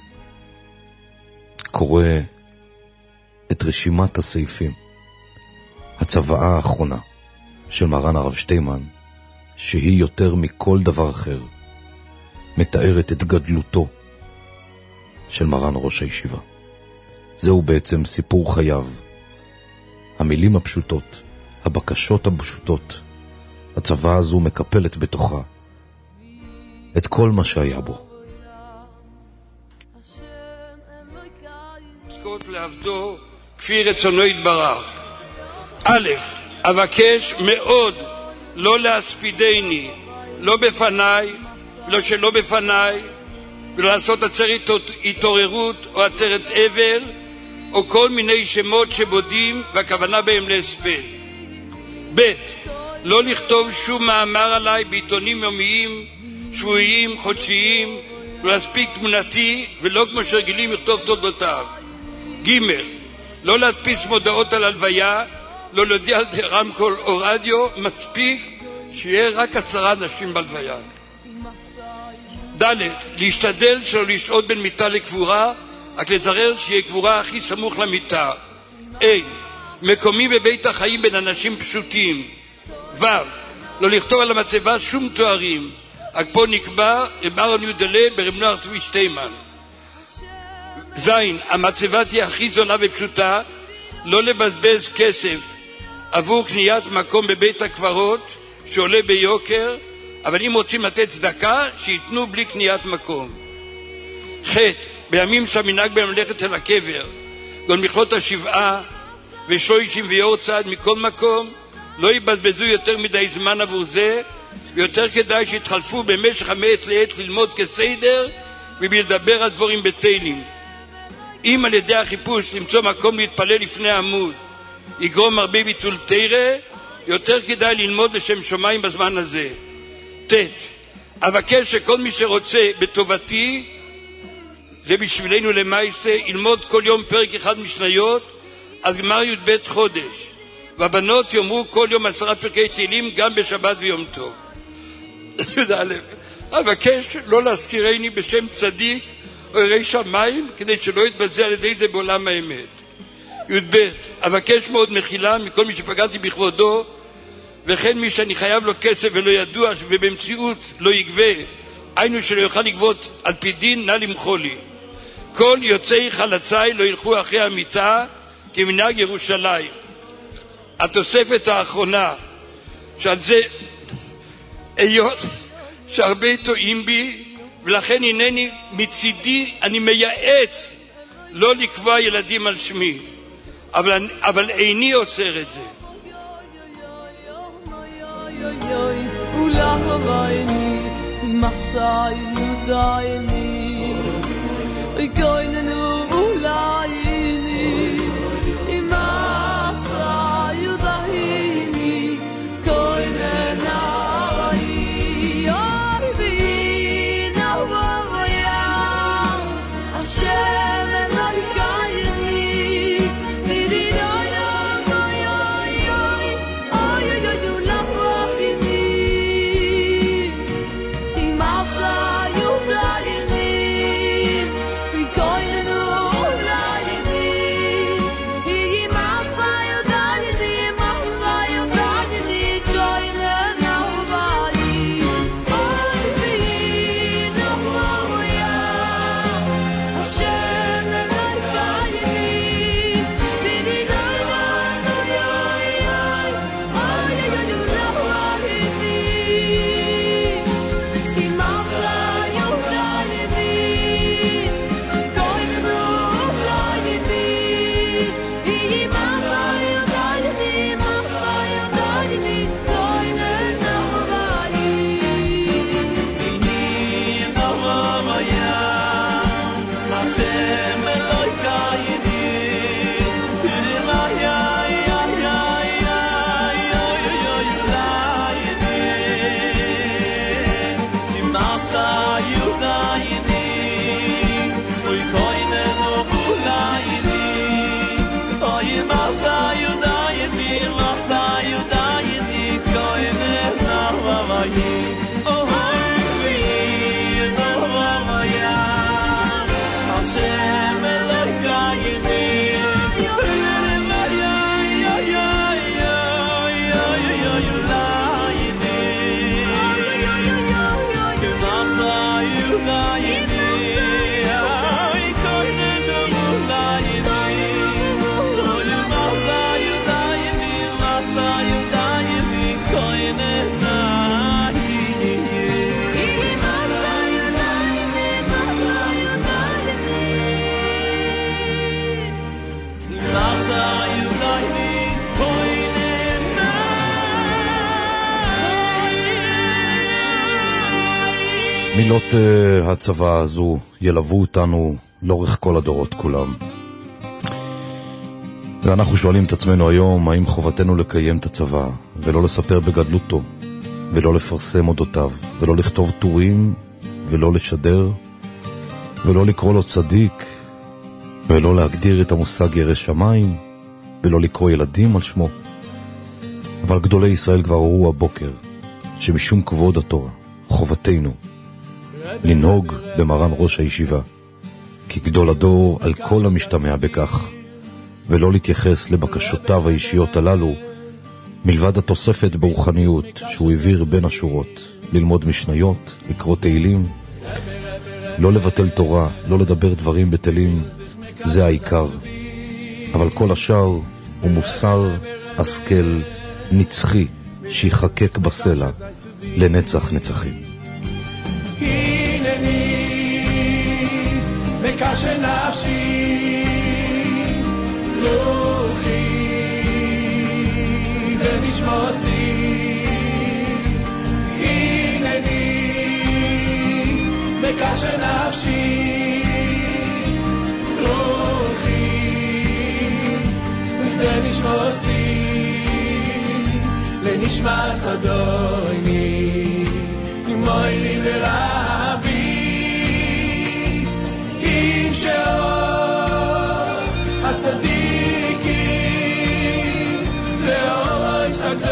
קורא את רשימת הסעיפים, הצוואה האחרונה של מרן הרב שטיימן, שהיא יותר מכל דבר אחר מתארת את גדלותו של מרן ראש הישיבה. זהו בעצם סיפור חייו. המילים הפשוטות, הבקשות הפשוטות, הצוואה הזו מקפלת בתוכה את כל מה שהיה בו. זכות לעבדו כפי רצונו יתברך. א', אבקש מאוד לא להספידני, לא בפניי, לא שלא בפניי, ולא לעשות עצרת התעוררות או עצרת אבל, או כל מיני שמות שבודים והכוונה בהם להספד. ב', לא לכתוב שום מאמר עליי בעיתונים יומיים, שבועיים, חודשיים, לא להספיק תמונתי ולא כמו שרגילים לכתוב תולדותיו. ג', לא להדפיס מודעות על הלוויה, לא להודיע על רמקול או רדיו, מספיק שיהיה רק 10 אנשים בלוויה. ד', להשתדל שלא לשעות בין מיטה לקבורה, רק לזרר שיהיה קבורה הכי סמוך למיטה. מקומי בבית החיים בין אנשים פשוטים. ו', לא לכתוב על המצבה שום תוארים, רק פה נקבע רב יודלה ברב נוח צבי שטיימן. ז', המצבה תהיה הכי זולה ופשוטה, לא לבזבז כסף עבור קניית מקום בבית הקברות שעולה ביוקר, אבל אם רוצים לתת צדקה, שיתנו בלי קניית מקום. ח', בימים שהמנהג במלאכת אל הקבר, גון מכלות השבעה ושלושים ויורצד מכל מקום, לא יבזבזו יותר מדי זמן עבור זה, ויותר כדאי שיתחלפו במשך המעת לעת ללמוד כסדר ובלדבר על דבורים בתהילים. אם על ידי החיפוש למצוא מקום להתפלל לפני העמוד יגרום הרבה ביטול תורה, יותר כדאי ללמוד לשם שמיים בזמן הזה. ט', אבקש שכל מי שרוצה בטובתי, זה בשבילנו למעשה, ילמוד כל יום פרק אחד משניות עד גמר י"ב חודש, והבנות יאמרו כל יום 10 פרקי תהילים גם בשבת ויום טוב. י"א, אבקש לא להזכירני בשם צדיק או יראי שמיים, כדי שלא יתבזה על ידי זה בעולם האמת. י"ב, אבקש מאוד מחילה מכל מי שפגעתי בכבודו, וכן מי שאני חייב לו כסף ולא ידוע ובמציאות לא יגבה, היינו שלא יוכל לגבות על פי דין, נא למחול לי. כל יוצאי חלצי לא ילכו אחרי המיטה כמנהג ירושלים. התוספת האחרונה, שעל זה היות שהרבה טועים בי, ולכן הנני מצידי אני מייעץ לא לקבוע ילדים על שמי, אבל איני עוצר את זה. Going מילות הצבא הזו ילוו אותנו לאורך כל הדורות כולם. ואנחנו שואלים את עצמנו היום, האם חובתנו לקיים את הצבא ולא לספר בגדלותו ולא לפרסם אודותיו ולא לכתוב טורים ולא לשדר ולא לקרוא לו צדיק ולא להגדיר את המושג ירא שמיים ולא לקרוא ילדים על שמו. אבל גדולי ישראל כבר ראו הבוקר שמשום כבוד התורה חובתנו לנהוג במרן ראש הישיבה כגדול הדור על כל המשתמע בכך, ולא להתייחס לבקשותיו האישיות הללו מלבד התוספת ברוחניות שהוא העביר בין השורות, ללמוד משניות, לקרוא תהילים, לא לבטל תורה, לא לדבר דברים בטלים, זה העיקר. אבל כל השאר הוא מוסר השכל נצחי שיחקק בסלע לנצח נצחים. מקש נפשי רוחי ונשמוסי הנני מקש נפשי רוחי ונשמוסי לנשמע סדוני מוי לי ורבי שאור הצדיקים לאור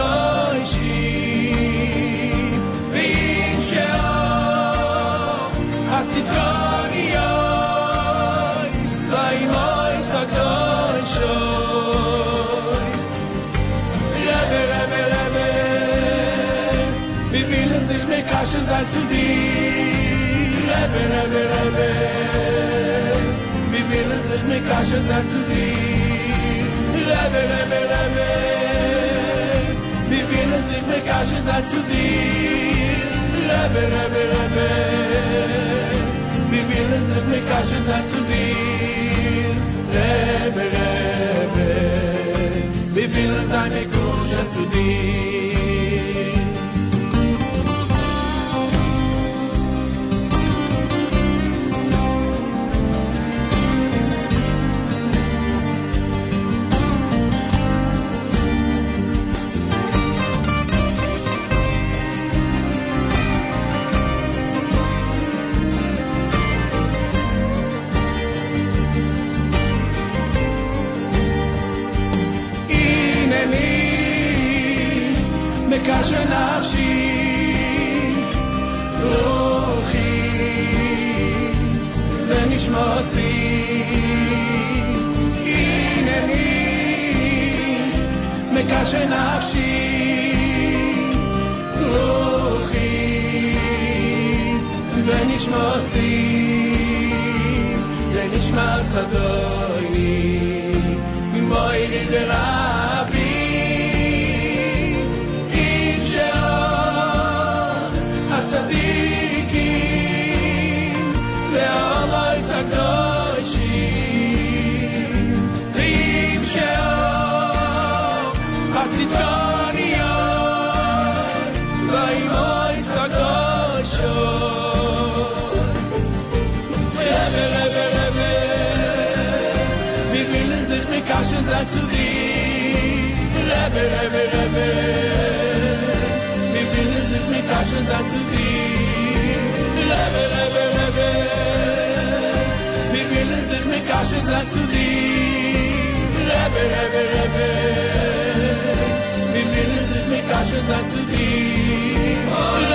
הקדושים ואם שאור הצדקוניות לאמויס הקדושות רבה ביביל sich מקשן sein zu dir רבה willen sich mit Kasche sein zu dir Rebbe, Rebbe, Rebbe wir willen sich mit Kasche sein zu dir Rebbe, Rebbe, Rebbe wir willen sich mit Kasche sein zu dir Rebbe, Rebbe wir willen sein mit Kasche zu dir מקש נפשי רוחי ונשמוסי הנני מקש נפשי רוחי ונשמוסי לנשמע סדוני מוי לי ורבי הצדיקים לאורייס הקדושים ואם שאור הצדקוניות לאמויס הקדושות רבה רבה רבה wir willen sich mit Kasche sein zu dir רבה רבה רבה Kasche sein zu dir Rebbe, Rebbe, Rebbe wir willen sich mit Kasche sein zu dir Rebbe, Rebbe, Rebbe wir willen sich mit Kasche sein zu dir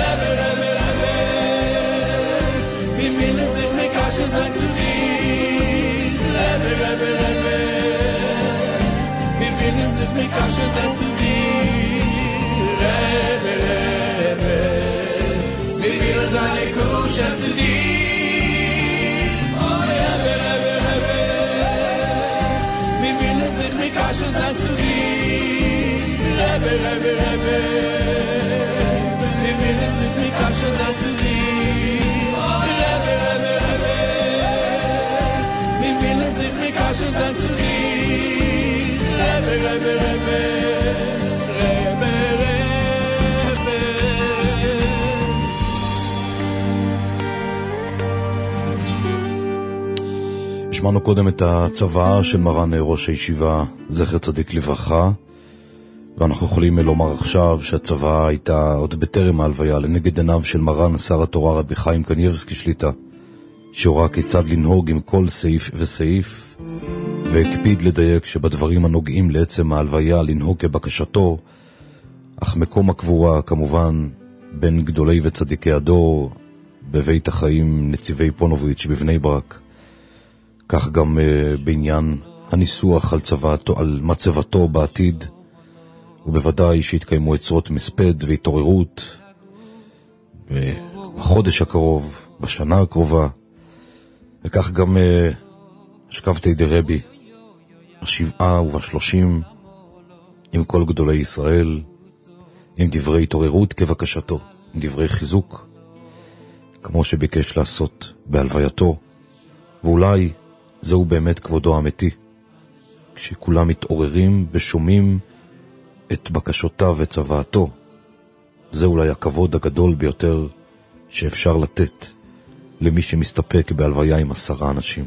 mich kasche sein zu dir Rebbe, Rebbe wie will seine Kusche zu dir oh Rebbe, Rebbe, Rebbe wie will sich mich kasche sein zu dir Rebbe, Rebbe, Rebbe wie will sich mich kasche sein zu dir oh Rebbe, Rebbe, Rebbe wie will sich mich kasche sein zu dir Rebbe, Rebbe, Rebbe Rebbe, Rebbe שמענו קודם את הצבא של מרן ראש הישיבה זכר צדיק לברכה, ואנחנו יכולים לומר עכשיו שהצבא הייתה עוד בטרם ההלוויה לנגד עיניו של מרן שר התורה רבי חיים קניבסקי שליטה, שהורה כיצד לנהוג עם כל סעיף וסעיף, והקפיד לדייק שבדברים הנוגעים לעצם ההלוויה לנהוג כבקשתו, אך מקום הקבורה כמובן בין גדולי וצדיקי הדור בבית החיים נציבי פונוביץ' בבני ברק, כך גם בעניין הניסוח על מצבתו בעתיד, ובוודאי שהתקיימו עצרות מספד והתעוררות בחודש הקרוב, בשנה הקרובה, וכך גם השקפתי דרבי השבעה ובשלושים עם כל גדולי ישראל, עם דברי התעוררות כבקשתו, עם דברי חיזוק כמו שביקש לעשות בהלווייתו, ואולי זהו באמת כבודו האמיתי, כשכולם מתעוררים ושומעים את בקשותיו וצוואתו. זה אולי הכבוד הגדול ביותר שאפשר לתת למי שמסתפק בהלוויה עם 10 אנשים.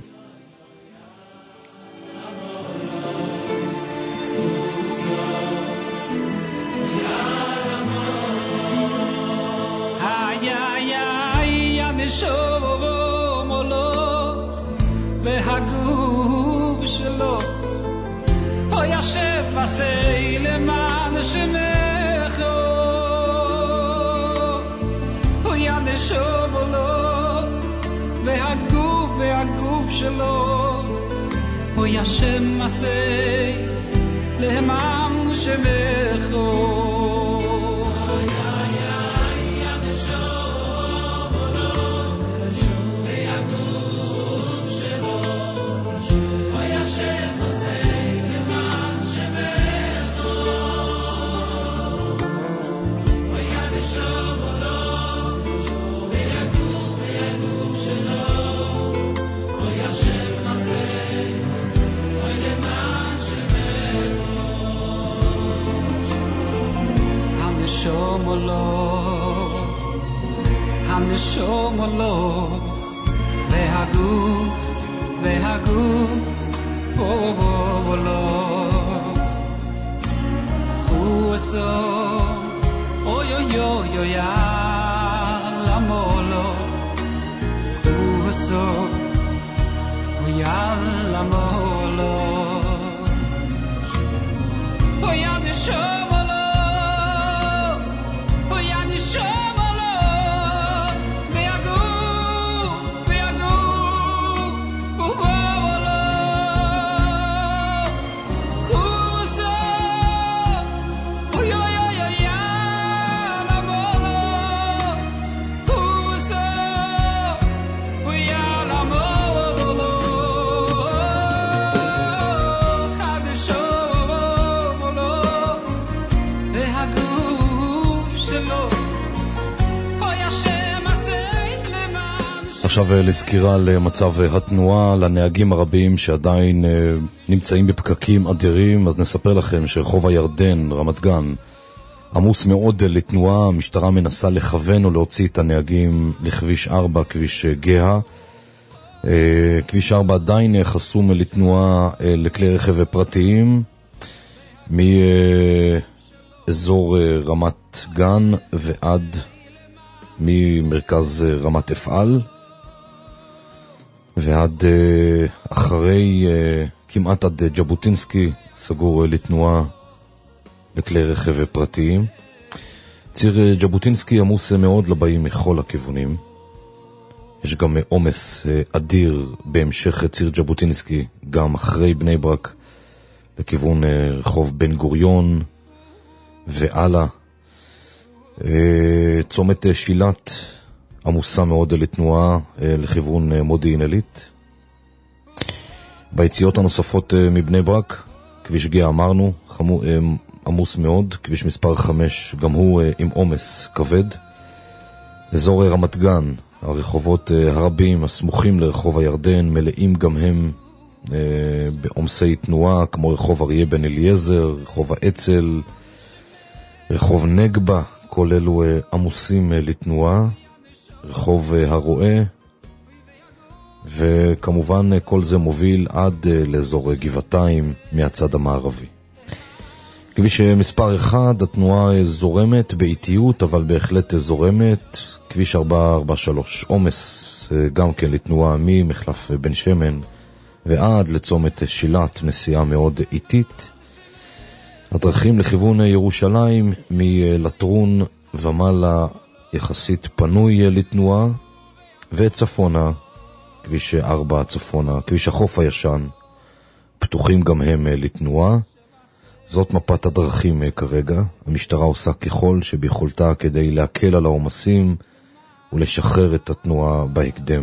והגוף שלו הוא ישב עשי למען שמך הוא ינשום לו והגוף שלו הוא ישב עשי למען שמך הנשום לו והגוף פה לו הוא עשו אוי אוי אוי אוי למולו הוא עשו אוי למולו אוי הנשום לו אוי הנשום עכשיו לסקירה למצב התנועה, לנהגים הרבים שעדיין נמצאים בפקקים אדירים. אז נספר לכם שרחוב הירדן, רמת גן, עמוס מאוד לתנועה. המשטרה מנסה לכוון או להוציא את הנהגים לכביש 4, כביש גאה. כביש 4 עדיין חסום לתנועה לכלי רכב פרטיים מאזור רמת גן ועד ממרכז רמת אפעל ועד אחרי כמעט עד ג'בוטינסקי סגור לתנועה לכלי רכב פרטיים. ציר ג'בוטינסקי עמוס מאוד לבאים מכל הכיוונים. יש גם עומס אדיר בהמשך ציר ג'בוטינסקי, גם אחרי בני ברק לכיוון רחוב בן גוריון ועלה. צומת שילת עמוסה מאוד לתנועה לכיוון מודיעין עילית. ביציאות הנוספות מבני ברק, כביש גאה אמרנו, עמוס מאוד, כביש מספר 5 גם הוא עם עומס כבד. אזור רמת גן, הרחובות הרבים הסמוכים לרחוב הירדן מלאים גם הם בעומסי תנועה, כמו רחוב אריה בן אליעזר, רחוב העצל, רחוב נגבה, כל אלו עמוסים לתנועה, רחוב הרועה, וכמובן כל זה מוביל עד לאזור גבעתיים מהצד המערבי. כביש מספר 1, התנועה זורמת באיטיות, אבל בהחלט זורמת. כביש 443, עומס גם כן לתנועה ממחלף בן שמן ועד לצומת שילת, נסיעה מאוד איטית. הדרכים לכיוון ירושלים מלטרון ומעלה יחסית פנוי לתנועה, וצפונה, כביש 4 צפונה, כביש החוף הישן, פתוחים גם הם לתנועה. זאת מפת הדרכים כרגע. המשטרה עושה ככל שביכולתה כדי להקל על העומסים ולשחרר את התנועה בהקדם.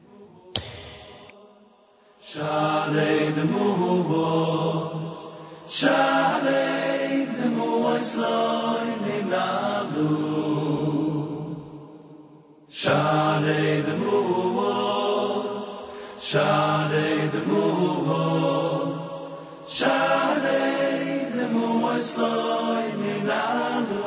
Shalei the moos, Shalei the moos loyne nalu, Shalei the moos, Shalei the moos, Shalei the moos loyne nalu.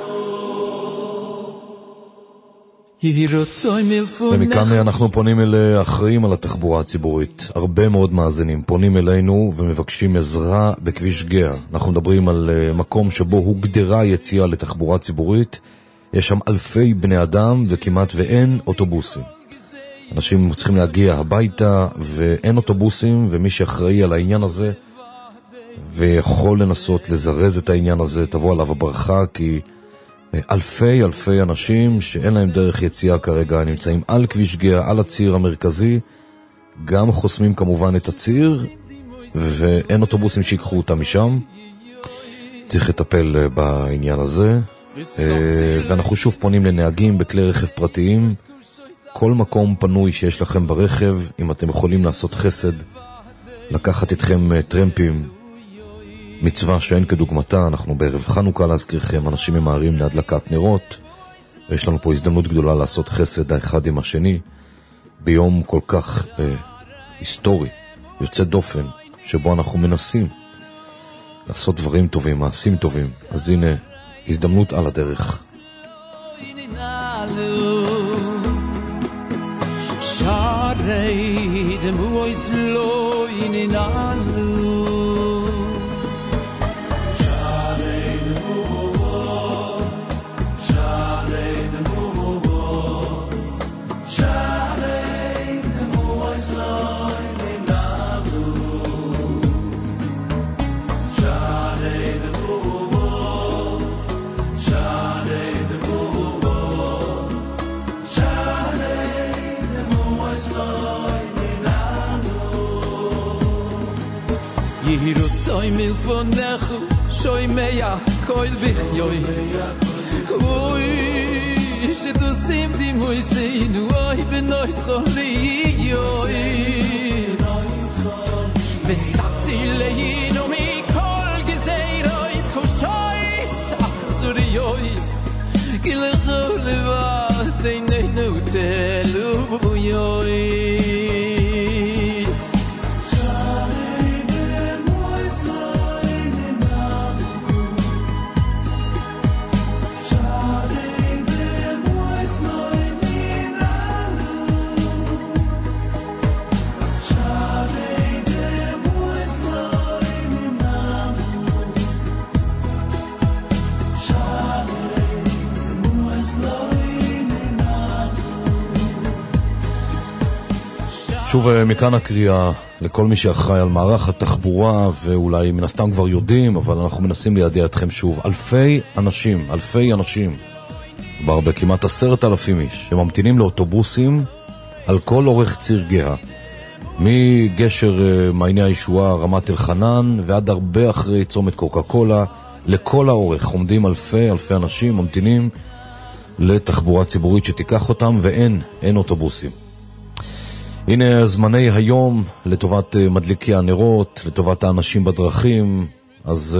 ומכאן אנחנו פונים אל האחראים על התחבורה הציבורית. הרבה מאוד מאזינים פונים אלינו ומבקשים עזרה בכביש גאה. אנחנו מדברים על מקום שבו הוגדרה יציאה לתחבורה ציבורית. יש שם אלפי בני אדם וכמעט ואין אוטובוסים. אנשים צריכים להגיע הביתה ואין אוטובוסים, ומי שאחראי על העניין הזה ויכול לנסות לזרז את העניין הזה, תבוא עליו הברכה, כי אלפי אנשים שאין להם דרך יציאה כרגע נמצאים על כביש גאה, על הציר המרכזי, גם חוסמים כמובן את הציר, ואין אוטובוסים שיקחו אותם משם. צריך לטפל בעניין הזה. ואנחנו שוב פונים לנהגים בכלי רכב פרטיים. כל מקום פנוי שיש לכם ברכב, אם אתם יכולים לעשות חסד, לקחת איתכם טרמפים, מצווה שאין כדוגמתה. אנחנו בערב חנוכה להזכירכם, אנשים ממהרים להדלקת נרות, ויש לנו פה הזדמנות גדולה לעשות חסד האחד עם השני ביום כל כך היסטורי, יוצא דופן, שבו אנחנו מנסים לעשות דברים טובים, מעשים טובים. אז הנה הזדמנות על הדרך. Sharei dem ois lo in alu, Shalei dem moos, Shalei dem moos, Shalei dem moos lo in alu, Shalei dem moos, Shalei dem moos, Shalei dem moos lo in alu. Yirutzoy milfonech shoy meya koil bichyoy, oy shetu sim di moiseinu oy benoit choliyoy, vesatzi leinu mi kol gezeirois koshois achzuriyois gilechol deinu teluyois. שוב מכאן הקריאה לכל מי שאחראי על מערך התחבורה, ואולי מן הסתם כבר יודעים, אבל אנחנו מנסים לידיע אתכם שוב. אלפי אנשים, כבר בכמעט 10,000 איש, שממתינים לאוטובוסים על כל אורך ציר גאה. מגשר מעייני הישועה, רמת אלחנן, ועד הרבה אחרי צומת קוקה קולה, לכל האורך עומדים אלפי אנשים ממתינים לתחבורה ציבורית שתיקח אותם, ואין אוטובוסים. הנה זמני היום לטובת מדליקי הנרות, לטובת האנשים בדרכים. אז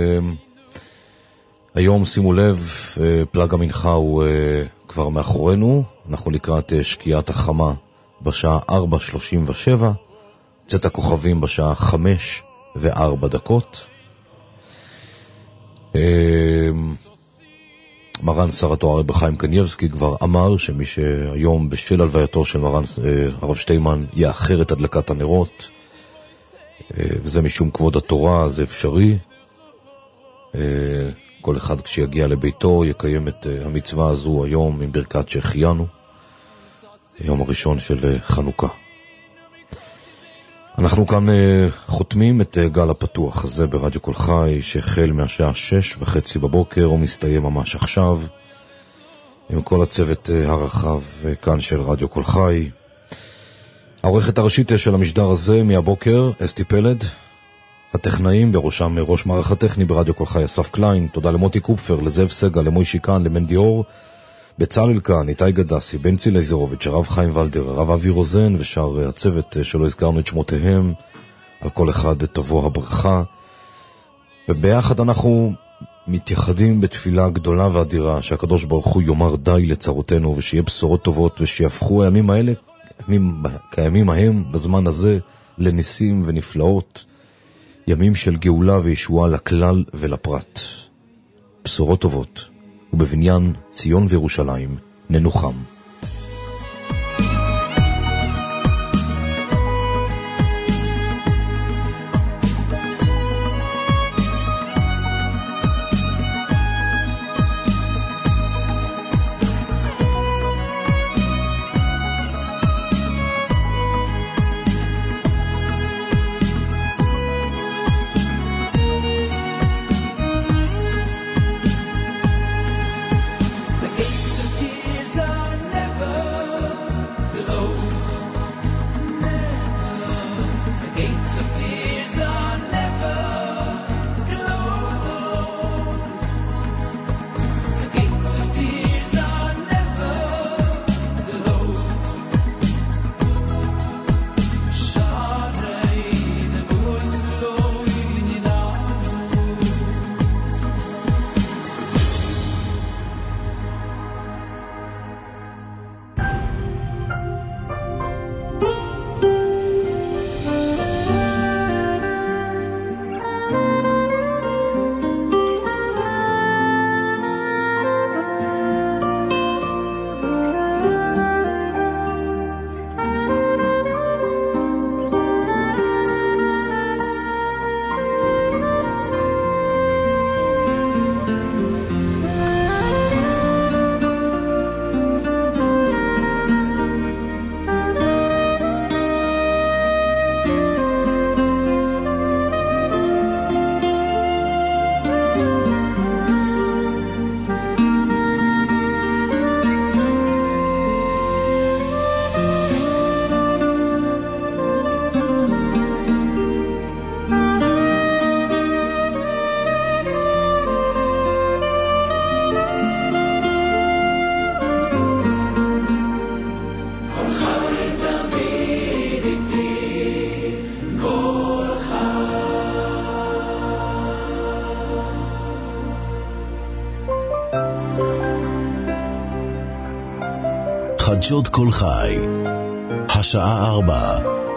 היום שימו לב, פלג המנחה הוא כבר מאחורינו, אנחנו לקראת שקיעת החמה בשעה 4:37, צאת הכוכבים בשעה 5:04. מרן שר התורה רבי חיים קניבסקי כבר אמר שמי שהיום בשל הלווייתו של מרן הרב שטיינמן יאחר את הדלקת הנרות, וזה משום כבוד התורה, זה אפשרי. כל אחד כשיגיע לביתו יקיים את המצווה הזו היום עם ברכת שהחיינו, יום הראשון של חנוכה. אנחנו כאן חותמים את גל הפתוח הזה ברדיו כל חי, שהחל מהשעה 6:30 בבוקר ומסתיים ממש עכשיו, עם כל הצוות הרחב כאן של רדיו כל חי. העורכת הראשית של המשדר הזה מהבוקר, אסתי פלד, הטכנאים בראשם ראש מערך הטכני ברדיו כל חי אסף קליין, תודה למוטי קופפר, לזאב סגל, למוישי כאן, למנדי אור, בצלאל כאן, איתי גדסי, בנצי לייזרוביץ', הרב חיים ולדר, הרב אבי רוזן ושאר הצוות שלא הזכרנו את שמותיהם, על כל אחד תבוא הברכה. וביחד אנחנו מתייחדים בתפילה גדולה ואדירה שהקדוש ברוך הוא יאמר די לצרותינו, ושיהיה בשורות טובות, ושיהפכו הימים האלה כימים ההם בזמן הזה לניסים ונפלאות, ימים של גאולה וישועה לכלל ולפרט. בשורות טובות, ובבניין ציון וירושלים ננוחם. חדשות כל חי, השעה 4.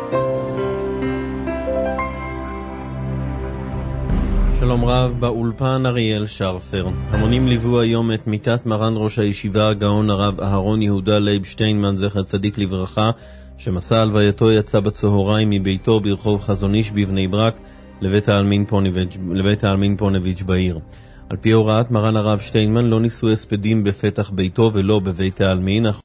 שלום רב, באולפן אריאל שרפר. המונים ליוו היום את מיטת מרן ראש הישיבה הגאון הרב אהרון יהודה לייב שטיינמן זכר צדיק לברכה, שמסע הלווייתו יצא בצהריים מביתו ברחוב חזון איש בבני ברק לבית העלמין פונביץ' בעיר. על פי הוראת מרן הרב שטיינמן לא ניסו הספדים בפתח ביתו ולא בבית העלמין,